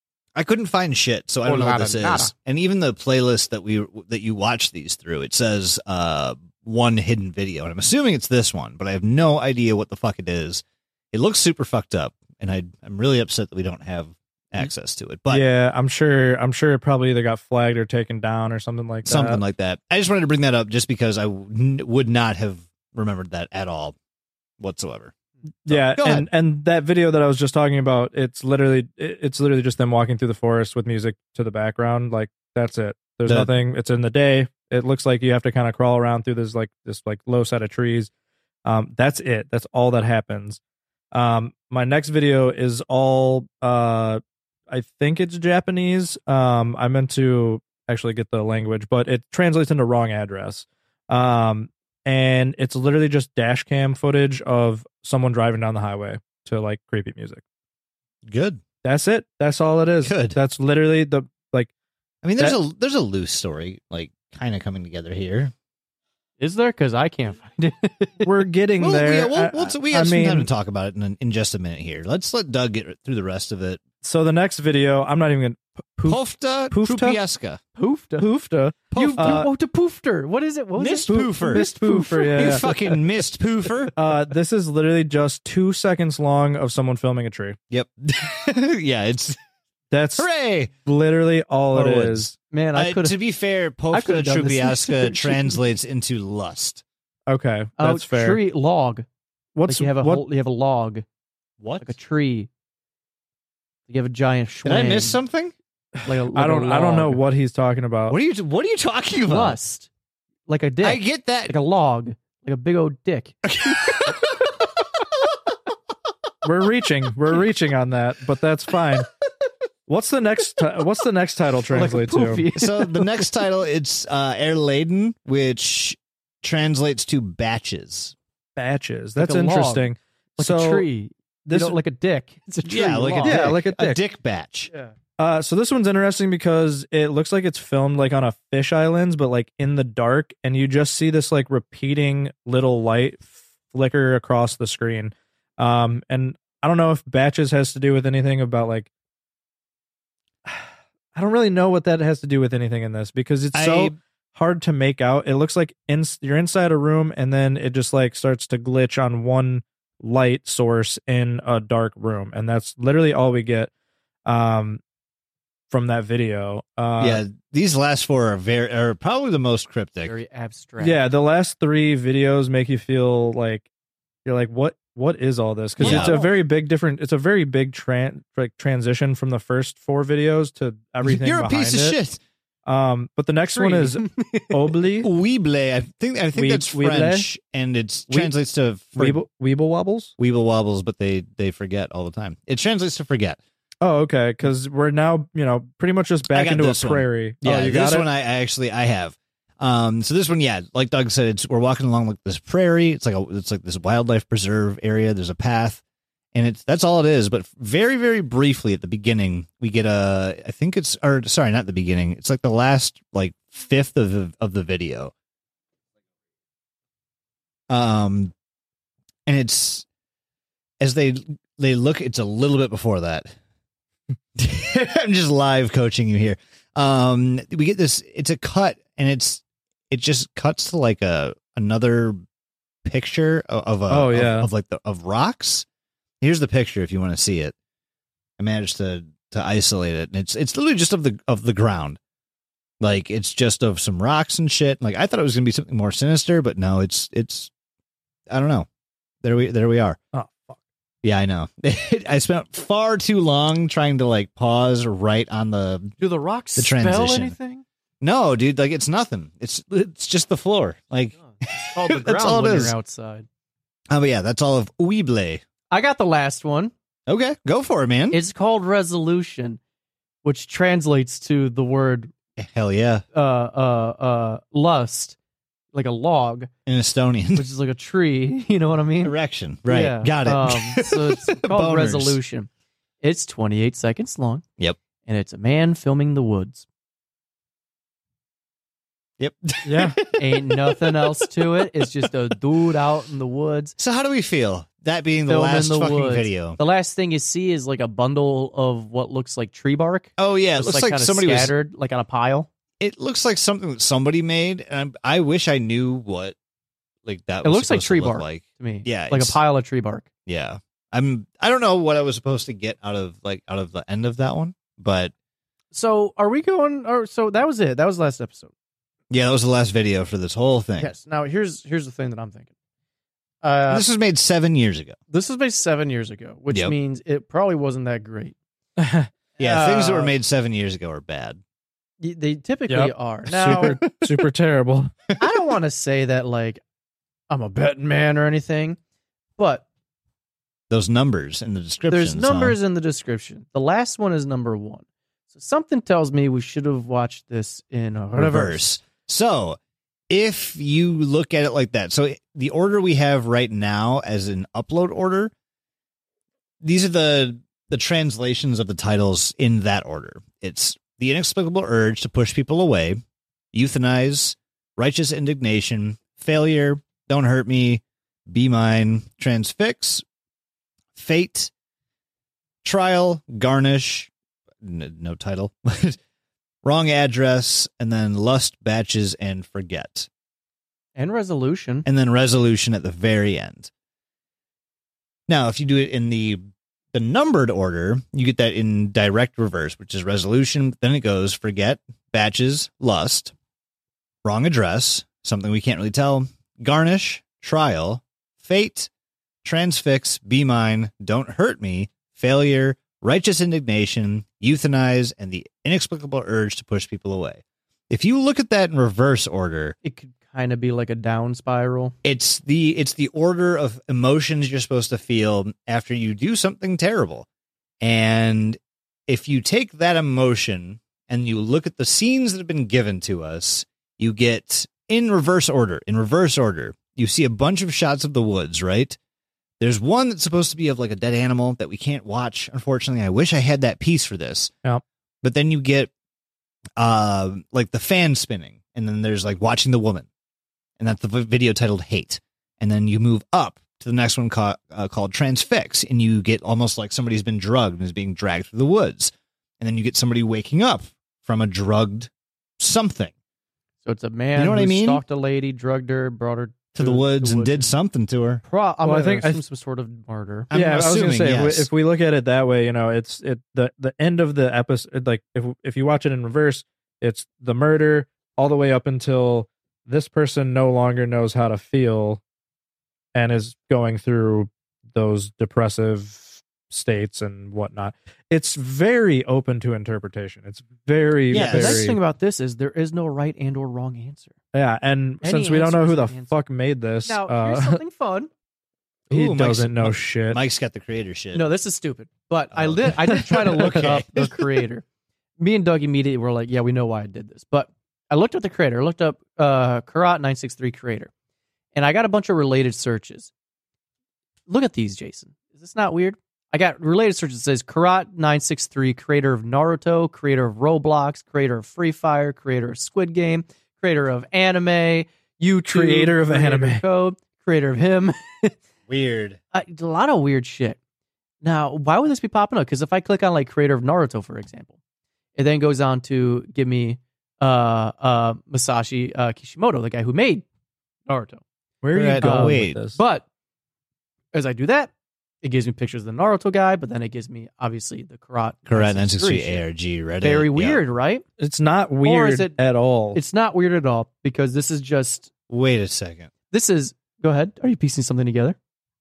I couldn't find shit, so I don't know what this is. And even the playlist that we that you watch these through, it says uh one hidden video, and I'm assuming it's this one, but I have no idea what the fuck it is. It looks super fucked up, and I I'm really upset that we don't have access to it. But yeah, I'm sure. I'm sure it probably either got flagged or taken down or something like that. something like that. I just wanted to bring that up just because I w- would not have remembered that at all whatsoever. Yeah, Go and ahead. and that video that I was just talking about, it's literally it- it's literally just them walking through the forest with music to the background. Like that's it. There's The- nothing. It's in the day. It looks like you have to kind of crawl around through this like this like low set of trees. Um, that's it. That's all that happens. Um, my next video is all uh, I think it's Japanese. Um, I meant to actually get the language, but it translates into wrong address. Um, and it's literally just dash cam footage of someone driving down the highway to like creepy music. Good. That's it. That's all it is. Good. That's literally the like. I mean, there's That- a there's a loose story like kind of coming together here. Is there? Because I can't find it. We're getting Well, there. yeah, we'll, I- we'll, we I have some time mean, to talk about it in in just a minute here. Let's let Doug get through the rest of it. So the next video, I'm not even gonna poof, Pofta Poofta? Trupieska. Poofed. poofta. You, Uh, oh, to poofter. What is it? What was Mist it? poofer. Mist poofer. Yeah. You yeah. fucking missed poofer. Uh, this is literally just two seconds long of someone filming a tree. Yep. Yeah, it's That's Hooray! literally all it Or is. woods. Man, I Uh, could to have. be fair, I Povka could've done this Trubyaska research. translates into lust. Okay, Oh, that's fair. tree log. What's Like you have a what? whole, you have a log, What? like a tree. You have a giant. Did I schwang, miss something? Like a, like I don't. I I don't know what he's talking about. What are you What are you talking about? Lust, like a dick. I get that. like a log, like a big old dick. We're reaching. We're reaching on that, but that's fine. What's the next? Ti- what's the next title translate like a to? poofy. So the next title, it's uh, Erleden, which translates to batches. Batches. Like That's a log. interesting. like so a tree. This you know, like a dick. It's a tree. Yeah, like a log. yeah, dick. like a dick. A dick batch. Yeah. Uh, so this one's interesting because it looks like it's filmed like on a fisheye lens, but like in the dark, and you just see this like repeating little light flicker across the screen. Um, and I don't know if batches has to do with anything about like. I don't really know what that has to do with anything in this because it's so I- hard to make out. It looks like in, you're inside a room and then it just like starts to glitch on one light source in a dark room, and that's literally all we get um from that video. Uh yeah, these last four are very are probably the most cryptic. Very abstract. yeah, the last three videos make you feel like you're like what what is all this? Because Yeah. it's a very big different it's a very big tran- like transition from the first four videos to everything You're a behind piece of it. shit. Um but the next one is Obli. Weeble. I think I think Weeb- that's Weeble? French, and it Weeb- translates to for, Weeble, Weeble Wobbles. Weeble wobbles, but they they forget all the time. It translates to forget. Oh, okay. Because we're now, you know, pretty much just back got into a this one. prairie. Yeah, oh, you got this it? one I, I actually I have. Um, so this one, yeah, like Doug said, it's we're walking along like this prairie. It's like a it's like this wildlife preserve area. There's a path, and it's that's all it is. But very very briefly at the beginning, we get a I think it's or sorry, not the beginning. It's like the last like fifth of the of the video. Um, and it's as they they look. It's a little bit before that. I'm just live coaching you here. Um, we get this. It's a cut, and it's it just cuts to like a another picture of, of a Oh, yeah. of, of like the of rocks. Here's the picture if you want to see it. I managed to to isolate it, and it's it's literally just of the of the ground. Like it's just of some rocks and shit. Like I thought it was gonna be something more sinister, but no, it's it's I don't know. There we there we are. Oh, fuck. Yeah, I know. I spent far too long trying to like pause right on the. Do the rocks The spell transition. anything? No, dude, like it's nothing. It's it's just the floor. Like It's called the That's ground all it when is. you're outside. oh, but yeah, that's all of Weeble. I got the last one. Okay, go for it, man. It's called resolution, which translates to the word Hell yeah, uh uh uh lust, like a log, in Estonian. which is like a tree. You know what I mean? Erection, right? Yeah. Got it. Um, so it's called Boners. resolution. It's twenty-eight seconds long. Yep. And it's a man filming the woods. Yep. Yeah. Ain't nothing else to it. It's just a dude out in the woods. So how do we feel? That being the Filming last the fucking woods. video. The last thing you see is like a bundle of what looks like tree bark. Oh yeah, it Just, looks like, kinda somebody was. scattered, like on a pile. It looks like something that somebody made, and I, I wish I knew what like that. It was looks like supposed to tree look bark. Like To me, Yeah, like a it's- pile of tree bark. yeah, I'm. I don't know what I was supposed to get out of like out of the end of that one, but So are we going? Or so that was it. That was the last episode. yeah, that was the last video for this whole thing. Yes. Now here's here's the thing that I'm thinking. Uh, This was made seven years ago. this was made seven years ago, which Yep. means it probably wasn't that great. Yeah, things that were Uh, made seven years ago are bad. Y- They typically Yep. are. Now, super super terrible. I don't want to say that like I'm a betting man or anything, but Those numbers in the description. there's numbers in the description. The last one is number one. So something tells me we should have watched this in a reverse. reverse. So if you look at it like that, so the order we have right now as an upload order, these are the the translations of the titles in that order. It's The Inexplicable Urge to Push People Away, Euthanize, Righteous Indignation, Failure, Don't Hurt Me, Be Mine, Transfix, Fate, Trial, Garnish, n- no title, Wrong Address, and then Lust, Batches, and Forget. And resolution. And then Resolution at the very end. Now, if you do it in the The numbered order, you get that in direct reverse, which is resolution. Then it goes forget, batches, lust, wrong address, something we can't really tell, garnish, trial, fate, transfix, be mine, don't hurt me, failure, righteous indignation, euthanize, and the inexplicable urge to push people away. If you look at that in reverse order, It could kind of be like a down spiral. it's the it's the order of emotions you're supposed to feel after you do something terrible. And if you take that emotion and you look at the scenes that have been given to us, you get in reverse order. In reverse order, you see a bunch of shots of the woods, right? There's one that's supposed to be of like a dead animal that we can't watch. Unfortunately, I wish I had that piece for this. Yep. But then you get uh, like the fan spinning, and then there's like watching the woman, and that's the v- video titled Hate. And then you move up to the next one ca- uh, called Transfix, and you get almost like somebody's been drugged and is being dragged through the woods. And then you get somebody waking up from a drugged something So it's a man You know what who I mean? stalked a lady, drugged her, brought her to the woods and did something to her. Pro- I'm Well, I gonna think- I assume th- some sort of murder. I'm yeah, I was gonna assuming, say if, we, yes. if we look at it that way, you know, it's it the the end of the episode. Like if if you watch it in reverse, it's the murder all the way up until this person no longer knows how to feel, and is going through those depressive states and whatnot. It's very open to interpretation. It's very Yeah, The nice very thing about this is there is no right and or wrong answer. yeah. And Any since we don't know answer who is the an answer. fuck made this, Now, uh, here's something fun. he Ooh, Mike's- doesn't know Mike- shit. Mike's got the creator shit. No, this is stupid. But I Oh. did I did try to look Okay. up the creator. Me and Doug immediately were like, yeah, we know why I did this. But I looked up the creator. I looked up uh, Karat nine six three creator. And I got a bunch of related searches. Look at these, Jason. Is this not weird? I got related searches that says Karat nine six three, creator of Naruto, creator of Roblox, creator of Free Fire, creator of Squid Game, creator of anime, YouTube, Creator of anime. Code, creator of him. Weird. Uh, a lot of weird shit. Now, why would this be popping up? Because if I click on like creator of Naruto, for example, it then goes on to give me uh, uh, Masashi uh, Kishimoto, the guy who made Naruto. Where are you Right, going wait. with this? But as I do that, it gives me pictures of the Naruto guy, but then it gives me obviously the Karat. Correct. nine sixty-three sixty-three shit. A R G Reddit. Very Yeah. weird, right? It's not Or weird is it- at all. It's not weird at all because this is just Wait a second. this is. Go ahead. Are you piecing something together?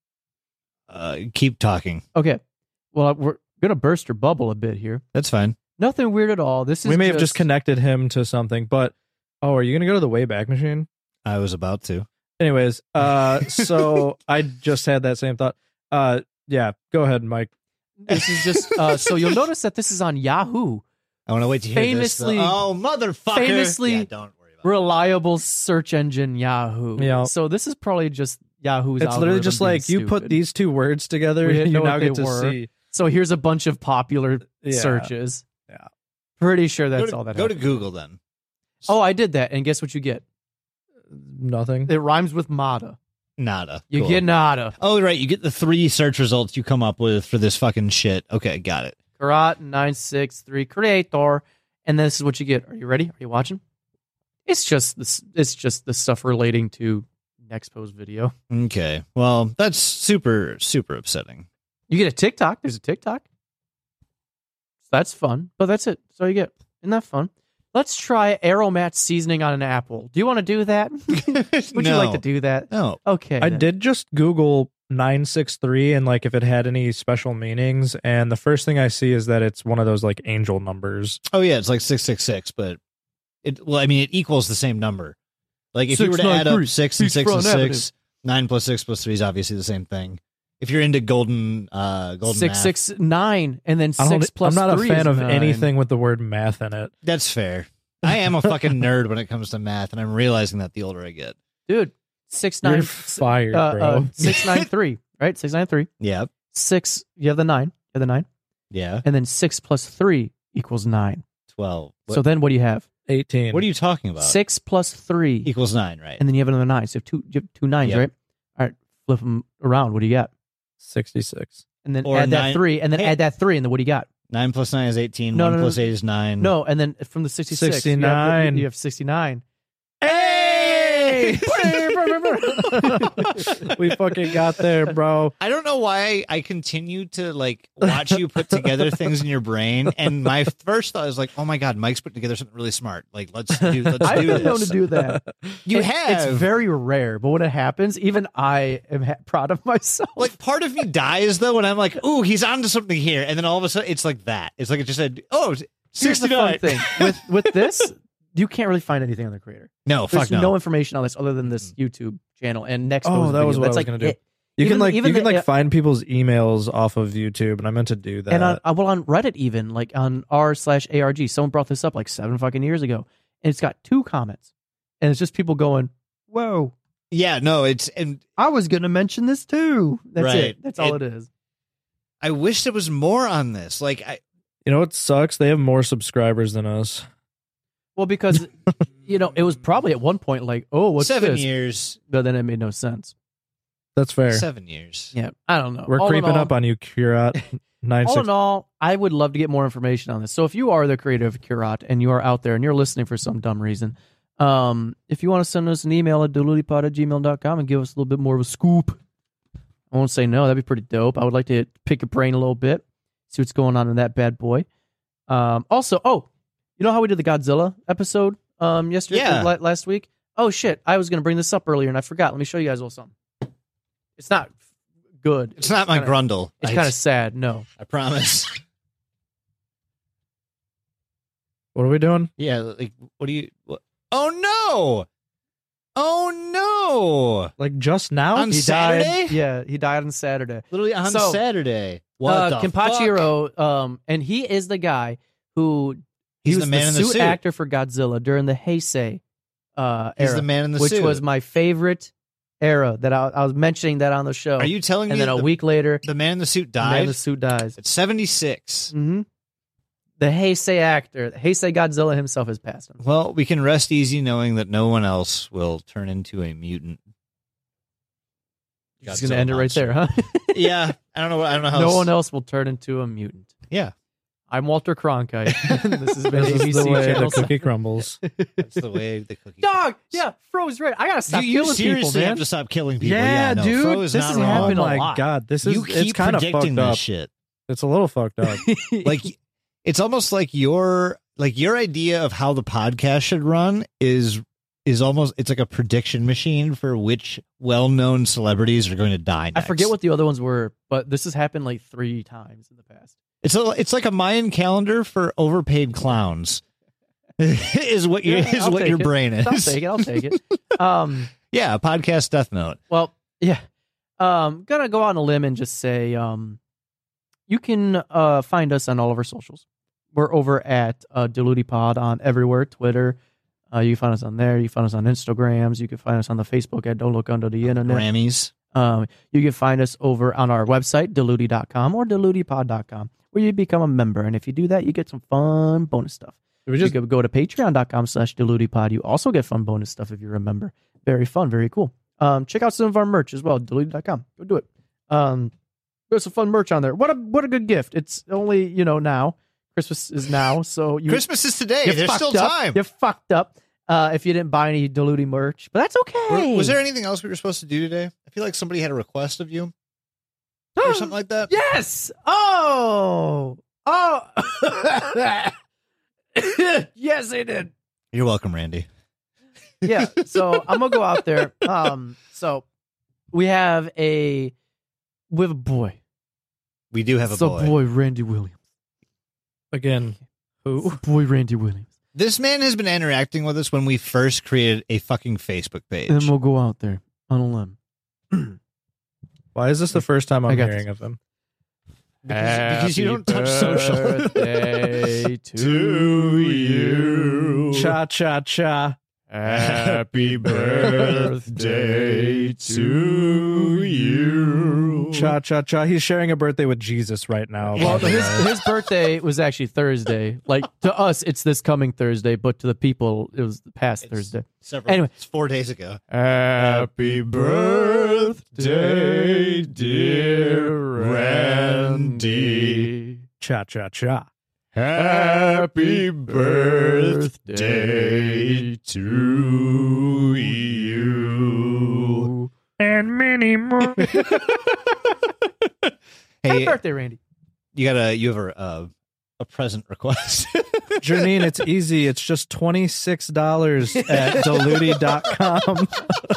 Uh, keep talking. Okay. Well, we're gonna burst your bubble a bit here. That's fine. Nothing weird at all. This is we may have just connected him to something, but oh, are you gonna go to the Wayback Machine? I was about to. Anyways, uh, so I just had that same thought. Uh, yeah, go ahead, Mike. This is just uh, so you'll notice that this is on Yahoo, I want to wait to hear Famously- this. though. Oh, motherfucker. famously Yeah, don't worry about it. reliable search engine Yahoo. Yeah. So this is probably just Yahoo's. It's literally algorithm just being like you put stupid. these two words together, We didn't you know now what get they to were. see. So here's a bunch of popular Yeah. searches. Yeah. Pretty sure that's go to, all that. Go to happened. Google then. Oh, I did that, and guess what you get? Nothing. It rhymes with Mata. Nada. You Cool. get nada. Oh, right. You get the three search results you come up with for this fucking shit. Okay, got it. Karat nine six three creator, and this is what you get. Are you ready? Are you watching? It's just this. It's just the stuff relating to next post video. Okay. Well, that's super, super upsetting. You get a TikTok. There's a TikTok. That's fun, but that's it. So you get. Isn't that fun? Let's try aromat seasoning on an apple. Do you want to do that? Would you No. like to do that? No. Okay. I then. did just Google nine six three and like if it had any special meanings, and the first thing I see is that it's one of those like angel numbers. Oh, yeah. It's like six six six, but it, well, I mean, it equals the same number. Like if you were to six, nine, add up three. six and Peace, six and front avenue. six, nine plus six plus three is obviously the same thing. If you're into golden, uh, golden six math, six nine, and then I don't, six plus I'm not a three fan is of nine. anything with the word math in it. that's fair. I am a fucking nerd when it comes to math, and I'm realizing that the older I get. dude. Six You're nine fired, uh, bro. uh, six nine three, right? Six nine three. Yeah. Six. You have the nine. You have the nine, Yeah. and then six plus three equals nine. twelve. What, So then, what do you have? eighteen. what are you talking about? Six plus three, Equals nine, right? and then you have another nine. So you have two, you have two nines, Yep. right? All right, flip them around. What do you got? sixty-six. And then Or add that nine- three, and then Hey. add that three, and then what do you got? Nine plus nine is eighteen. No, One no, no. plus eight is nine. No, and then from the sixty-six, you have the- sixty-nine. You have sixty-nine. Hey! Hey! We fucking got there, bro. I don't know why I continue to like watch you put together things in your brain, and my first thought is like, "Oh my god, Mike's put together something really smart. Like, let's do, let's I've do been known to this." do that. You It- have. It's very rare, but when it happens, even I am ha- proud of myself. Like, part of me dies though when I'm like, "Ooh, he's onto something here," and then all of a sudden it's like that. It's like it just said, "Oh, Here's the fun sixty-nine." thing with with this, you can't really find anything on the creator. No, There's fuck no. no information on this other than this YouTube channel and next. Oh, Goes that was video. what I That's was like gonna do. it. You Even- can like even you can the- like find people's emails off of YouTube, and I meant to do that. And on uh, well on Reddit, even like on r slash arg, someone brought this up like seven fucking years ago, and it's got two comments, and it's just people going, "Whoa, Yeah, no, it's and I was going to mention this too." That's Right. it. That's all It- it is. I wish there was more on this. Like, I You know what sucks? They have more subscribers than us. Well, because you know it was probably at one point like, "Oh, what's seven this?" years, But then it made no sense. That's fair. seven years. Yeah, I don't know. We're All in creeping all- up on you, Curat. Nine All six. in all, I would love to get more information on this. So if you are the creator of Curat and you are out there and you're listening for some dumb reason, um, if you want to send us an email at deludipod at gmail dot com and give us a little bit more of a scoop, I won't say no. That'd be pretty dope. I would like to pick your brain a little bit, see what's going on in that bad boy. Um, also, oh, you know how we did the Godzilla episode um, yesterday, Yeah. la- last week? Oh, shit. I was going to bring this up earlier and I forgot. Let me show you guys a little something. It's not good. It's not my kinda, grundle. It's I, kind of sad. No. I promise. What are we doing? Yeah, like, what do you? What? Oh no! Oh no! Like just now? On He Saturday? died. Yeah, he died on Saturday. Literally on So, Saturday. What uh, the fuck? Kenpachiro, um, and he is the guy who he He's was the man in the suit, suit. actor for Godzilla during the Heisei uh, He's era, the man in the which suit. was my favorite era. That I, I was mentioning that on the show. Are you telling and me then a the, week later, the man in the suit the man died in the suit dies. at seventy-six? Mm-hmm. The Heisei actor, the Heisei Godzilla himself, has passed him. Well, we can rest easy knowing that no one else will turn into a mutant. Just gonna end it right there, huh? Yeah, I don't know. I don't know how. No else- one else will turn into a mutant. Yeah, I'm Walter Cronkite. This has been This A B is C the way the Channel cookie crumbles. that's the way the cookie. Dog, yeah, Fro is right. I gotta stop you, you killing seriously people, man. have to stop killing people. Yeah, no, dude, Fro is this not is wrong. Oh happening a my lot. god, this is You it's keep kind of predicting fucked this up. shit. It's a little fucked up. Like, it's almost like your like your idea of how the podcast should run is is almost it's like a prediction machine for which well-known celebrities are going to die I next. forget what the other ones were, but this has happened like three times in the past. it's a, it's like a Mayan calendar for overpaid clowns. is what your Yeah, is I'll what take your it. brain is. I'll take it. I'll take it. Um, Yeah, podcast Death Note. well, yeah. Um, gonna go out on a limb and just say, um, you can uh find us on all of our socials. We're over at uh, DelutiPod on everywhere, Twitter. Uh, you can find us on there. You can find us on Instagrams. You can find us on the Facebook at Don't Look Under the Internet. Grammys. Um, you can find us over on our website, deluti dot com or delutipod dot com, where you become a member. And if you do that, you get some fun bonus stuff. Did we just you could go to patreon dot com slash delutipod. You also get fun bonus stuff if you're a member. Very fun, very cool. Um, check out some of our merch as well, deluti dot com. Go do it. Um, there's some fun merch on there. What a what a good gift. It's only, you know, now. Christmas is now, so you Christmas is today. you're There's fucked still up. time. You're fucked up uh, if you didn't buy any Deluti merch, but that's okay. Were- Was there anything else we were supposed to do today? I feel like somebody had a request of you or something like that. Yes. Oh. Oh. Yes, they did. You're welcome, Randy. Yeah. So I'm gonna go out there. Um. So we have a we have a boy. We do have a It's a boy. boy, Randy Williams. again? Who? Boy, Randy Williams. This man has been interacting with us when we first created a fucking Facebook page. And we'll go out there on a limb. Why is this the first time I I'm got hearing this. of him? Because, because you don't touch social. Birthday to you. Cha cha cha. Happy birthday to you. Cha cha cha. He's sharing a birthday with Jesus right now. Well, by the his, way. his birthday was actually Thursday. Like, to us, it's this coming Thursday, but to the people, it was the past It's Thursday. Several, Anyway. it's four days ago. Happy birthday, dear Randy. Cha cha cha. Happy birthday to you. And many more. Happy Hey, birthday, Randy. you got a you have a uh, a present request. Janine, it's easy. It's just twenty-six dollars at Diluti dot com.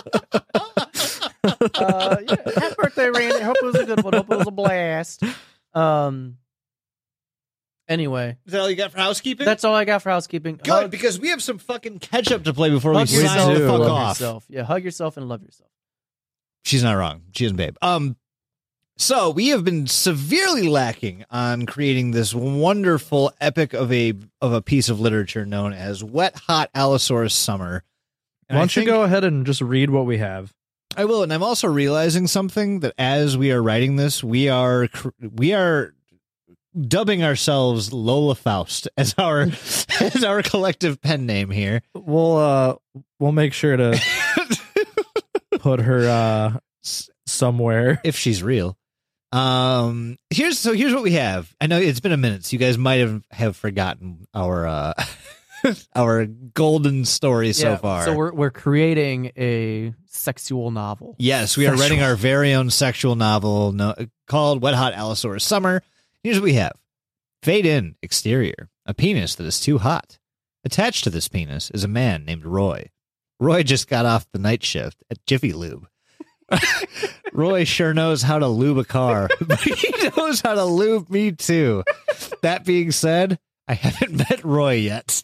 uh, yeah, happy birthday, Randy. Hope it was a good one. Hope it was a blast. Um. Anyway, Is that all you got for housekeeping? that's all I got for housekeeping. good Hug, because we have some fucking catch up to play before we hug sign yourself the and fuck love off. yourself. Yeah, hug yourself and love yourself. She's not wrong. She isn't, babe. Um, so we have been severely lacking on creating this wonderful epic of a of a piece of literature known as Wet Hot Allosaurus Summer. And Why I don't you think- go ahead and just read what we have? I will, and I'm also realizing something that as we are writing this, we are cr- we are dubbing ourselves Lola Faust as our as our collective pen name here. We'll uh we'll make sure to put her uh s- somewhere. If she's real. Um here's so here's what we have. I know it's been a minute, so you guys might have, have forgotten our uh our golden story so Yeah, far. So we're we're creating a sexual novel. Yes, we are Sexual. writing our very own sexual novel no, called Wet Hot Allosaurus Summer. Here's what we have. Fade in, exterior, a penis that is too hot. Attached to this penis is a man named Roy. Roy just got off the night shift at Jiffy Lube. Roy sure knows how to lube a car, but he knows how to lube me too. That being said, I haven't met Roy yet.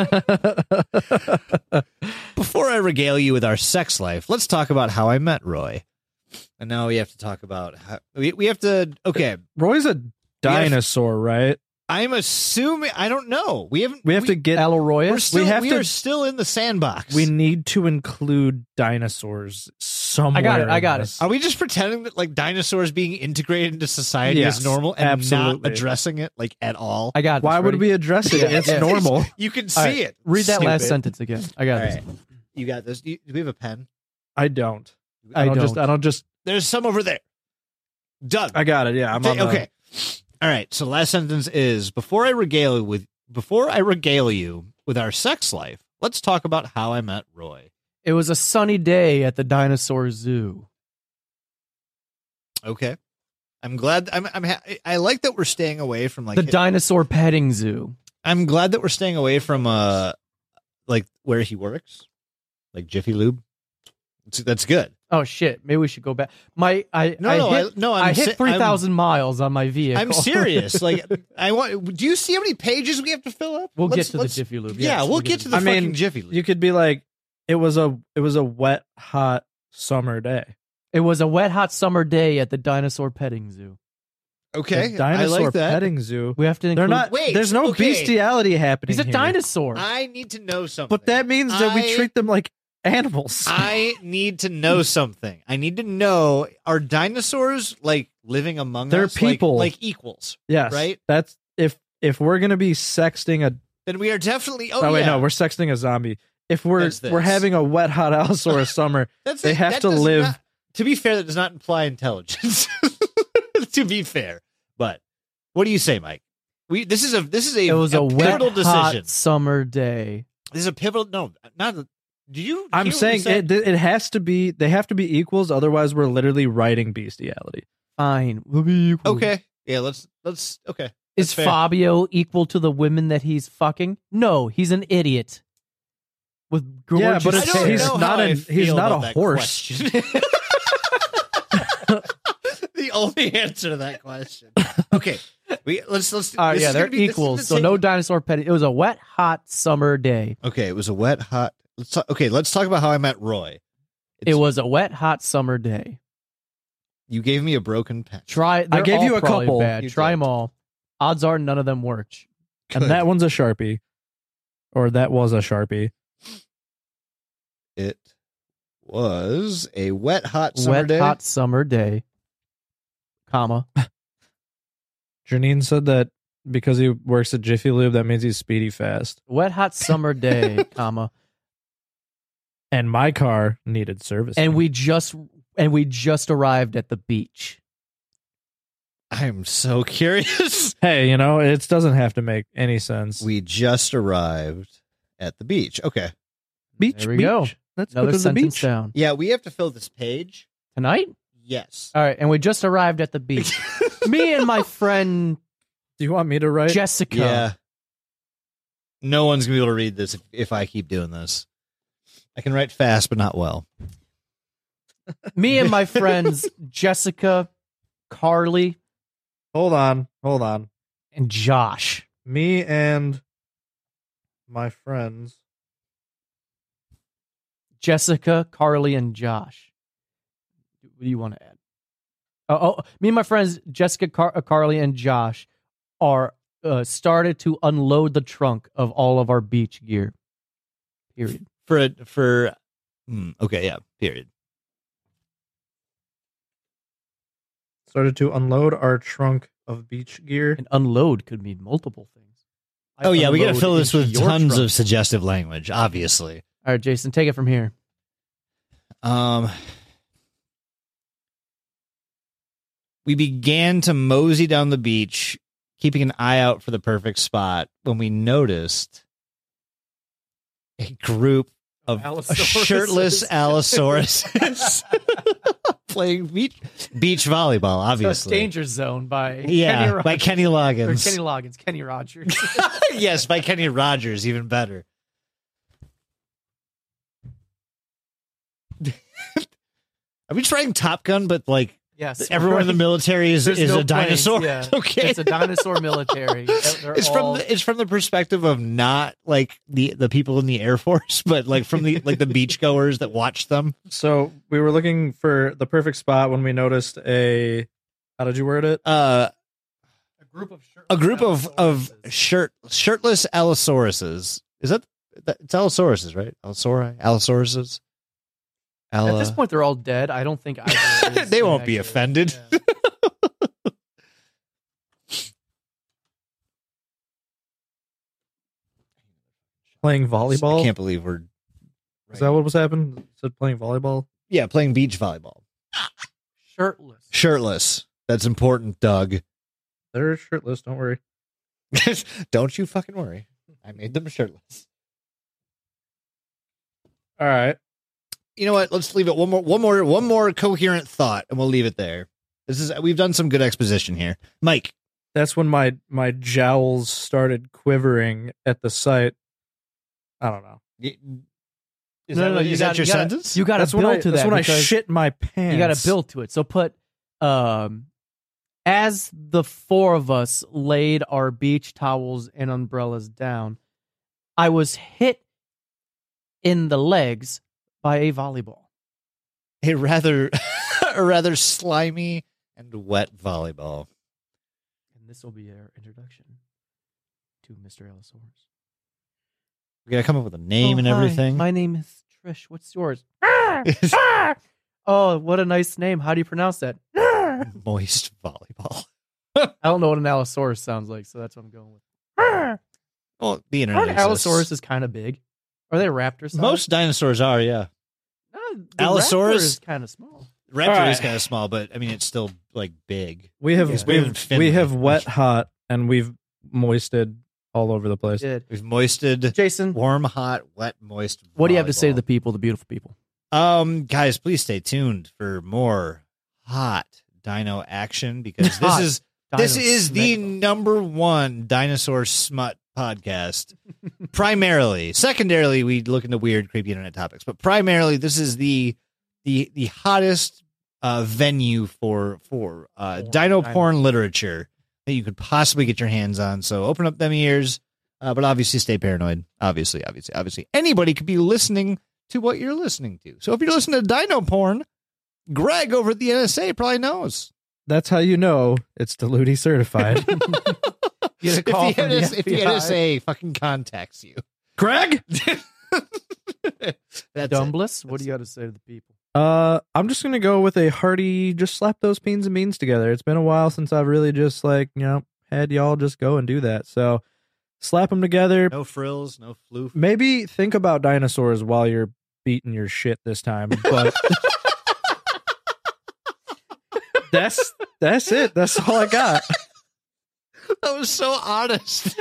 Before I regale you with our sex life, let's talk about how I met Roy. And now we have to talk about how we, we have to. Okay, Roy's a dinosaur, right? I'm assuming. I don't know. We haven't. We have to get We're Aloroyus. still, we we, have to- are still in the sandbox. we need to include dinosaurs somewhere. I got it, I in got it. this. Are we just pretending that like dinosaurs being integrated into society Yes, is normal and absolutely. not addressing it like at all? I got it. Why would we address it? Yeah, It's yeah. normal. You can see All right, it. Read that last Stupid. sentence again. I All got this. right, you got this. You, do we have a pen? I don't. I I don't just don't. I don't just There's some over there. Done. I got it. Yeah, I'm on the- okay. All right. So the last sentence is before I regale you with before I regale you with our sex life, let's talk about how I met Roy. It was a sunny day at the dinosaur zoo. Okay. I'm glad. I'm. I'm. Ha- I like that we're staying away from like. The dinosaur petting zoo. I'm glad that we're staying away from uh, like where he works, like Jiffy Lube. That's- That's good. Oh shit! Maybe we should go back. My I No, I no, hit, I, no. I'm I hit si- three I'm- thousand miles on my vehicle. I'm serious. Like I want. Do you see how many pages we have to fill up? We'll Let's- get to the let's- Jiffy Lube. Yeah, Yes, we'll get to the I fucking mean, Jiffy Lube. You could be like, it was a it was a wet, hot summer day. It was a wet, hot summer day at the dinosaur petting zoo. okay, The dinosaur I like that. petting zoo. We have to They're include. not. Wait, there's no okay. bestiality happening. He's a here. dinosaur. I need to know something. But that means that we I- treat them like animals. I need to know something. I need to know: are dinosaurs like living among They're us, like- people. like, equals? yes, right? That's if if we're gonna be sexting a. Then we are definitely. Oh, Oh, wait, yeah. no, we're sexting a zombie. If we're That's this. we're having a wet, hot Allosaurus summer, That's they it. have That to does live- not- to be fair, that does not imply intelligence. To be fair, but what do you say, Mike? We this is a this is a, it was a, wet, pivotal hot decision. summer day. This is a pivotal. No, not. a- Did you? I'm hear what we saying said? it. It has to be. They have to be equals. Otherwise, we're literally writing bestiality. Fine. We'll be equal. Okay. Yeah. Let's. Let's. Okay. Is That's fair. Fabio equal to the women that he's fucking? No, he's an idiot. With Yeah, gorgeous but I it's- don't hair. he's know not how I a- feel he's not a about that horse. question. The only answer to that question. Okay, we let's let's. Uh, this yeah, is they're gonna be- this is equals. gonna So take- no dinosaur petting. It was a wet, hot summer day. Okay, it was a wet, hot. Let's talk, okay, let's talk about how I met Roy. It It's- was a wet, hot summer day. You gave me a broken pen. Try. they're gave all you a probably couple. Bad. You Try did. them all. Odds are none of them worked. Good. And that one's a Sharpie, or that was a Sharpie. It was a wet, hot summer wet, day. hot summer day. Comma. Janine said that because he works at Jiffy Lube, that means he's speedy fast. Wet, hot summer day. comma. And my car needed service. And we just and we just arrived at the beach. I'm so curious. Hey, you know, it doesn't have to make any sense. We just arrived at the beach. Okay. Beach, There we beach. go. Let's Another go to the sentence beach. down. Yeah, we have to fill this page. Tonight? Yes. All right, and we just arrived at the beach. Me and my friend Do you want me to write? Jessica. Yeah. No one's going to be able to read this if, if I keep doing this. I can write fast, but not well. Me and my friends Jessica, Carly, Hold on. Hold on. and Josh. Me and my friends. Jessica, Carly, and Josh. What do you want to add? Oh, oh me and my friends Jessica, Car- uh, Carly, and Josh are uh, started to unload the trunk of all of our beach gear. Period. For a, for hmm, okay, yeah, period. Started to unload our trunk of beach gear. And unload could mean multiple things. I Oh yeah, we got to unload fill this into with your tons trunk. of suggestive language, obviously. All right, Jason, take it from here. Um We began to mosey down the beach, keeping an eye out for the perfect spot when we noticed a group of Allosauruses. shirtless Allosauruses playing beach beach volleyball, So obviously. Danger Zone by Yeah, Kenny by Rogers. Kenny Or Loggins. Kenny Loggins, Kenny Rogers. Yes, by Kenny Rogers, even better. Are we trying Top Gun, but like Yes, everyone in the military is, There's is no a dinosaur? planes, yeah. Okay. It's a dinosaur military. They're It's all- from the, it's from the perspective of not like the, the people in the Air Force, but like from the like the beachgoers that watch them. So we were looking for the perfect spot when we noticed a. How did you word it? Uh, a group of a group of of shirt shirtless Allosauruses. Is that, that it's Allosauruses, right? Allosauri, Allosauruses. At Alla- this point, they're all dead. I don't think either is They won't be accurate. offended. Yeah. Playing I volleyball. can't believe we're Is that what was happening? It said playing volleyball. yeah playing beach volleyball. Shirtless. Shirtless. That's important, Doug. They're shirtless. Don't worry. Don't you fucking worry. I made them shirtless. All right. You know what? Let's leave it one more, one more, one more coherent thought, and we'll leave it there. This is we've done some good exposition here, Mike. That's when my my jowls started quivering at the sight. I don't know. Is No, that, no, no, what- you is gotta- that your you gotta- sentence? You got to That's when build I. to That's that. when I because shit my pants. You got to build to it. So put, um, as the four of us laid our beach towels and umbrellas down, I was hit in the legs by a volleyball. a rather, a rather slimy and wet volleyball. And this will be our introduction to Mister Allosaurus. We gotta come up with a name Oh, and hi. everything. My name is Trish. What's yours? Oh, what a nice name. How do you pronounce that? I Moist volleyball. don't know what an Allosaurus sounds like, so that's what I'm going with. Well, the internet. Aren't exists. Allosaurus is kind of big? Are they raptors? Most dinosaurs are, yeah. no, the Allosaurus- raptor is kind of small. Raptor All right. is kind of small, but I mean, it's still like big. We have Yeah. we We've have, Finley. we have wet hot and we've moisted all over the place. Did We've moisted, Jason? warm, hot, wet, moist. What do you have to say to volleyball. the people, the beautiful people? Um, guys, please stay tuned for more hot dino action because this Hot is this Dino is the Smegma. number one dinosaur smut podcast. Primarily, secondarily, we look into weird, creepy internet topics, but primarily, this is the the the hottest uh, venue for for uh, Porn. dino Dino. porn literature that you could possibly get your hands on. So open up them ears, uh, but obviously stay paranoid. Obviously, obviously, obviously, anybody could be listening to what you're listening to. So if you're listening to dino porn, Greg over at the N S A probably knows. That's how you know it's Diluti certified. Get a If call the, from the N S, if the F B I. N S A fucking contacts you, Greg? that's it. Dumbless, what do you got to say to the people? Uh, I'm just gonna go with a hearty. Just slap those beans and beans together. It's been a while since I've really just like you know had y'all just go and do that. So slap them together. No frills, no floof. Maybe think about dinosaurs while you're beating your shit this time. But that's That's it. That's all I got. That was so honest.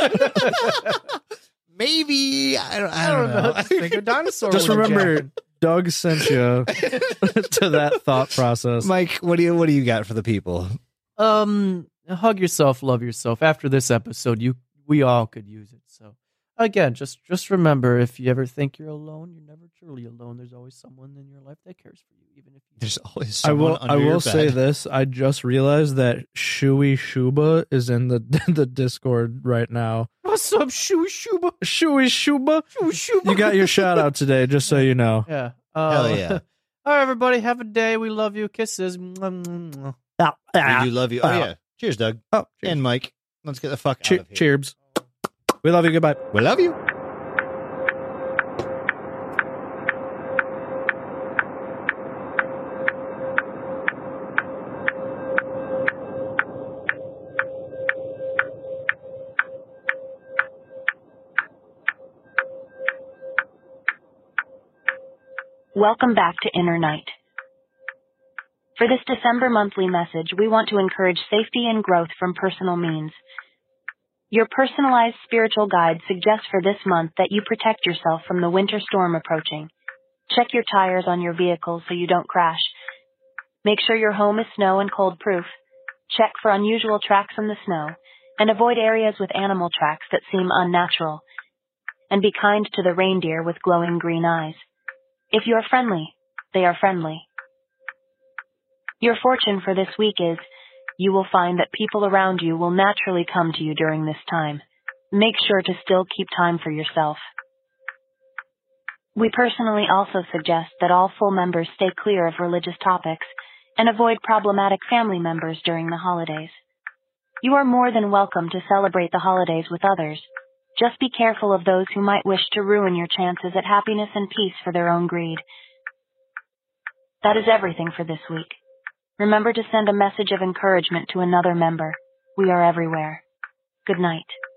Maybe I don't. I I don't, don't know. know. Just think a dinosaur. Just would remember, jack. Doug sent you to that thought process. Mike, what do you what do you got for the people? Um, hug yourself, love yourself. After this episode, you we all could use it. So again, just just remember, if you ever think you're alone, you're never truly alone. There's always someone in your life that cares for you, even if you There's always I someone will. under I your will say bed. this. I just realized that Shui Shuba is in the the Discord right now. What's up, Shoo Shuba? Shui Shuba, Shoo Shuba. you got your shout out today. Just so you know. Yeah. Uh, Hell yeah. All right, everybody. Have a day. We love you. Kisses. Mwah, mwah, mwah. We do love you. Oh yeah. Cheers, Doug. Oh, cheers. And Mike. Let's get the fuck Che- out of here. cheers. We love you. Goodbye. We love you. Welcome back to Inner Night. For this December monthly message, we want to encourage safety and growth from personal means. Your personalized spiritual guide suggests for this month that you protect yourself from the winter storm approaching. Check your tires on your vehicles so you don't crash. Make sure your home is snow and cold proof. Check for unusual tracks in the snow and avoid areas with animal tracks that seem unnatural. And be kind to the reindeer with glowing green eyes. If you are friendly, they are friendly. Your fortune for this week is, you will find that people around you will naturally come to you during this time. Make sure to still keep time for yourself. We personally also suggest that all full members stay clear of religious topics and avoid problematic family members during the holidays. You are more than welcome to celebrate the holidays with others. Just be careful of those who might wish to ruin your chances at happiness and peace for their own greed. That is everything for this week. Remember to send a message of encouragement to another member. We are everywhere. Good night.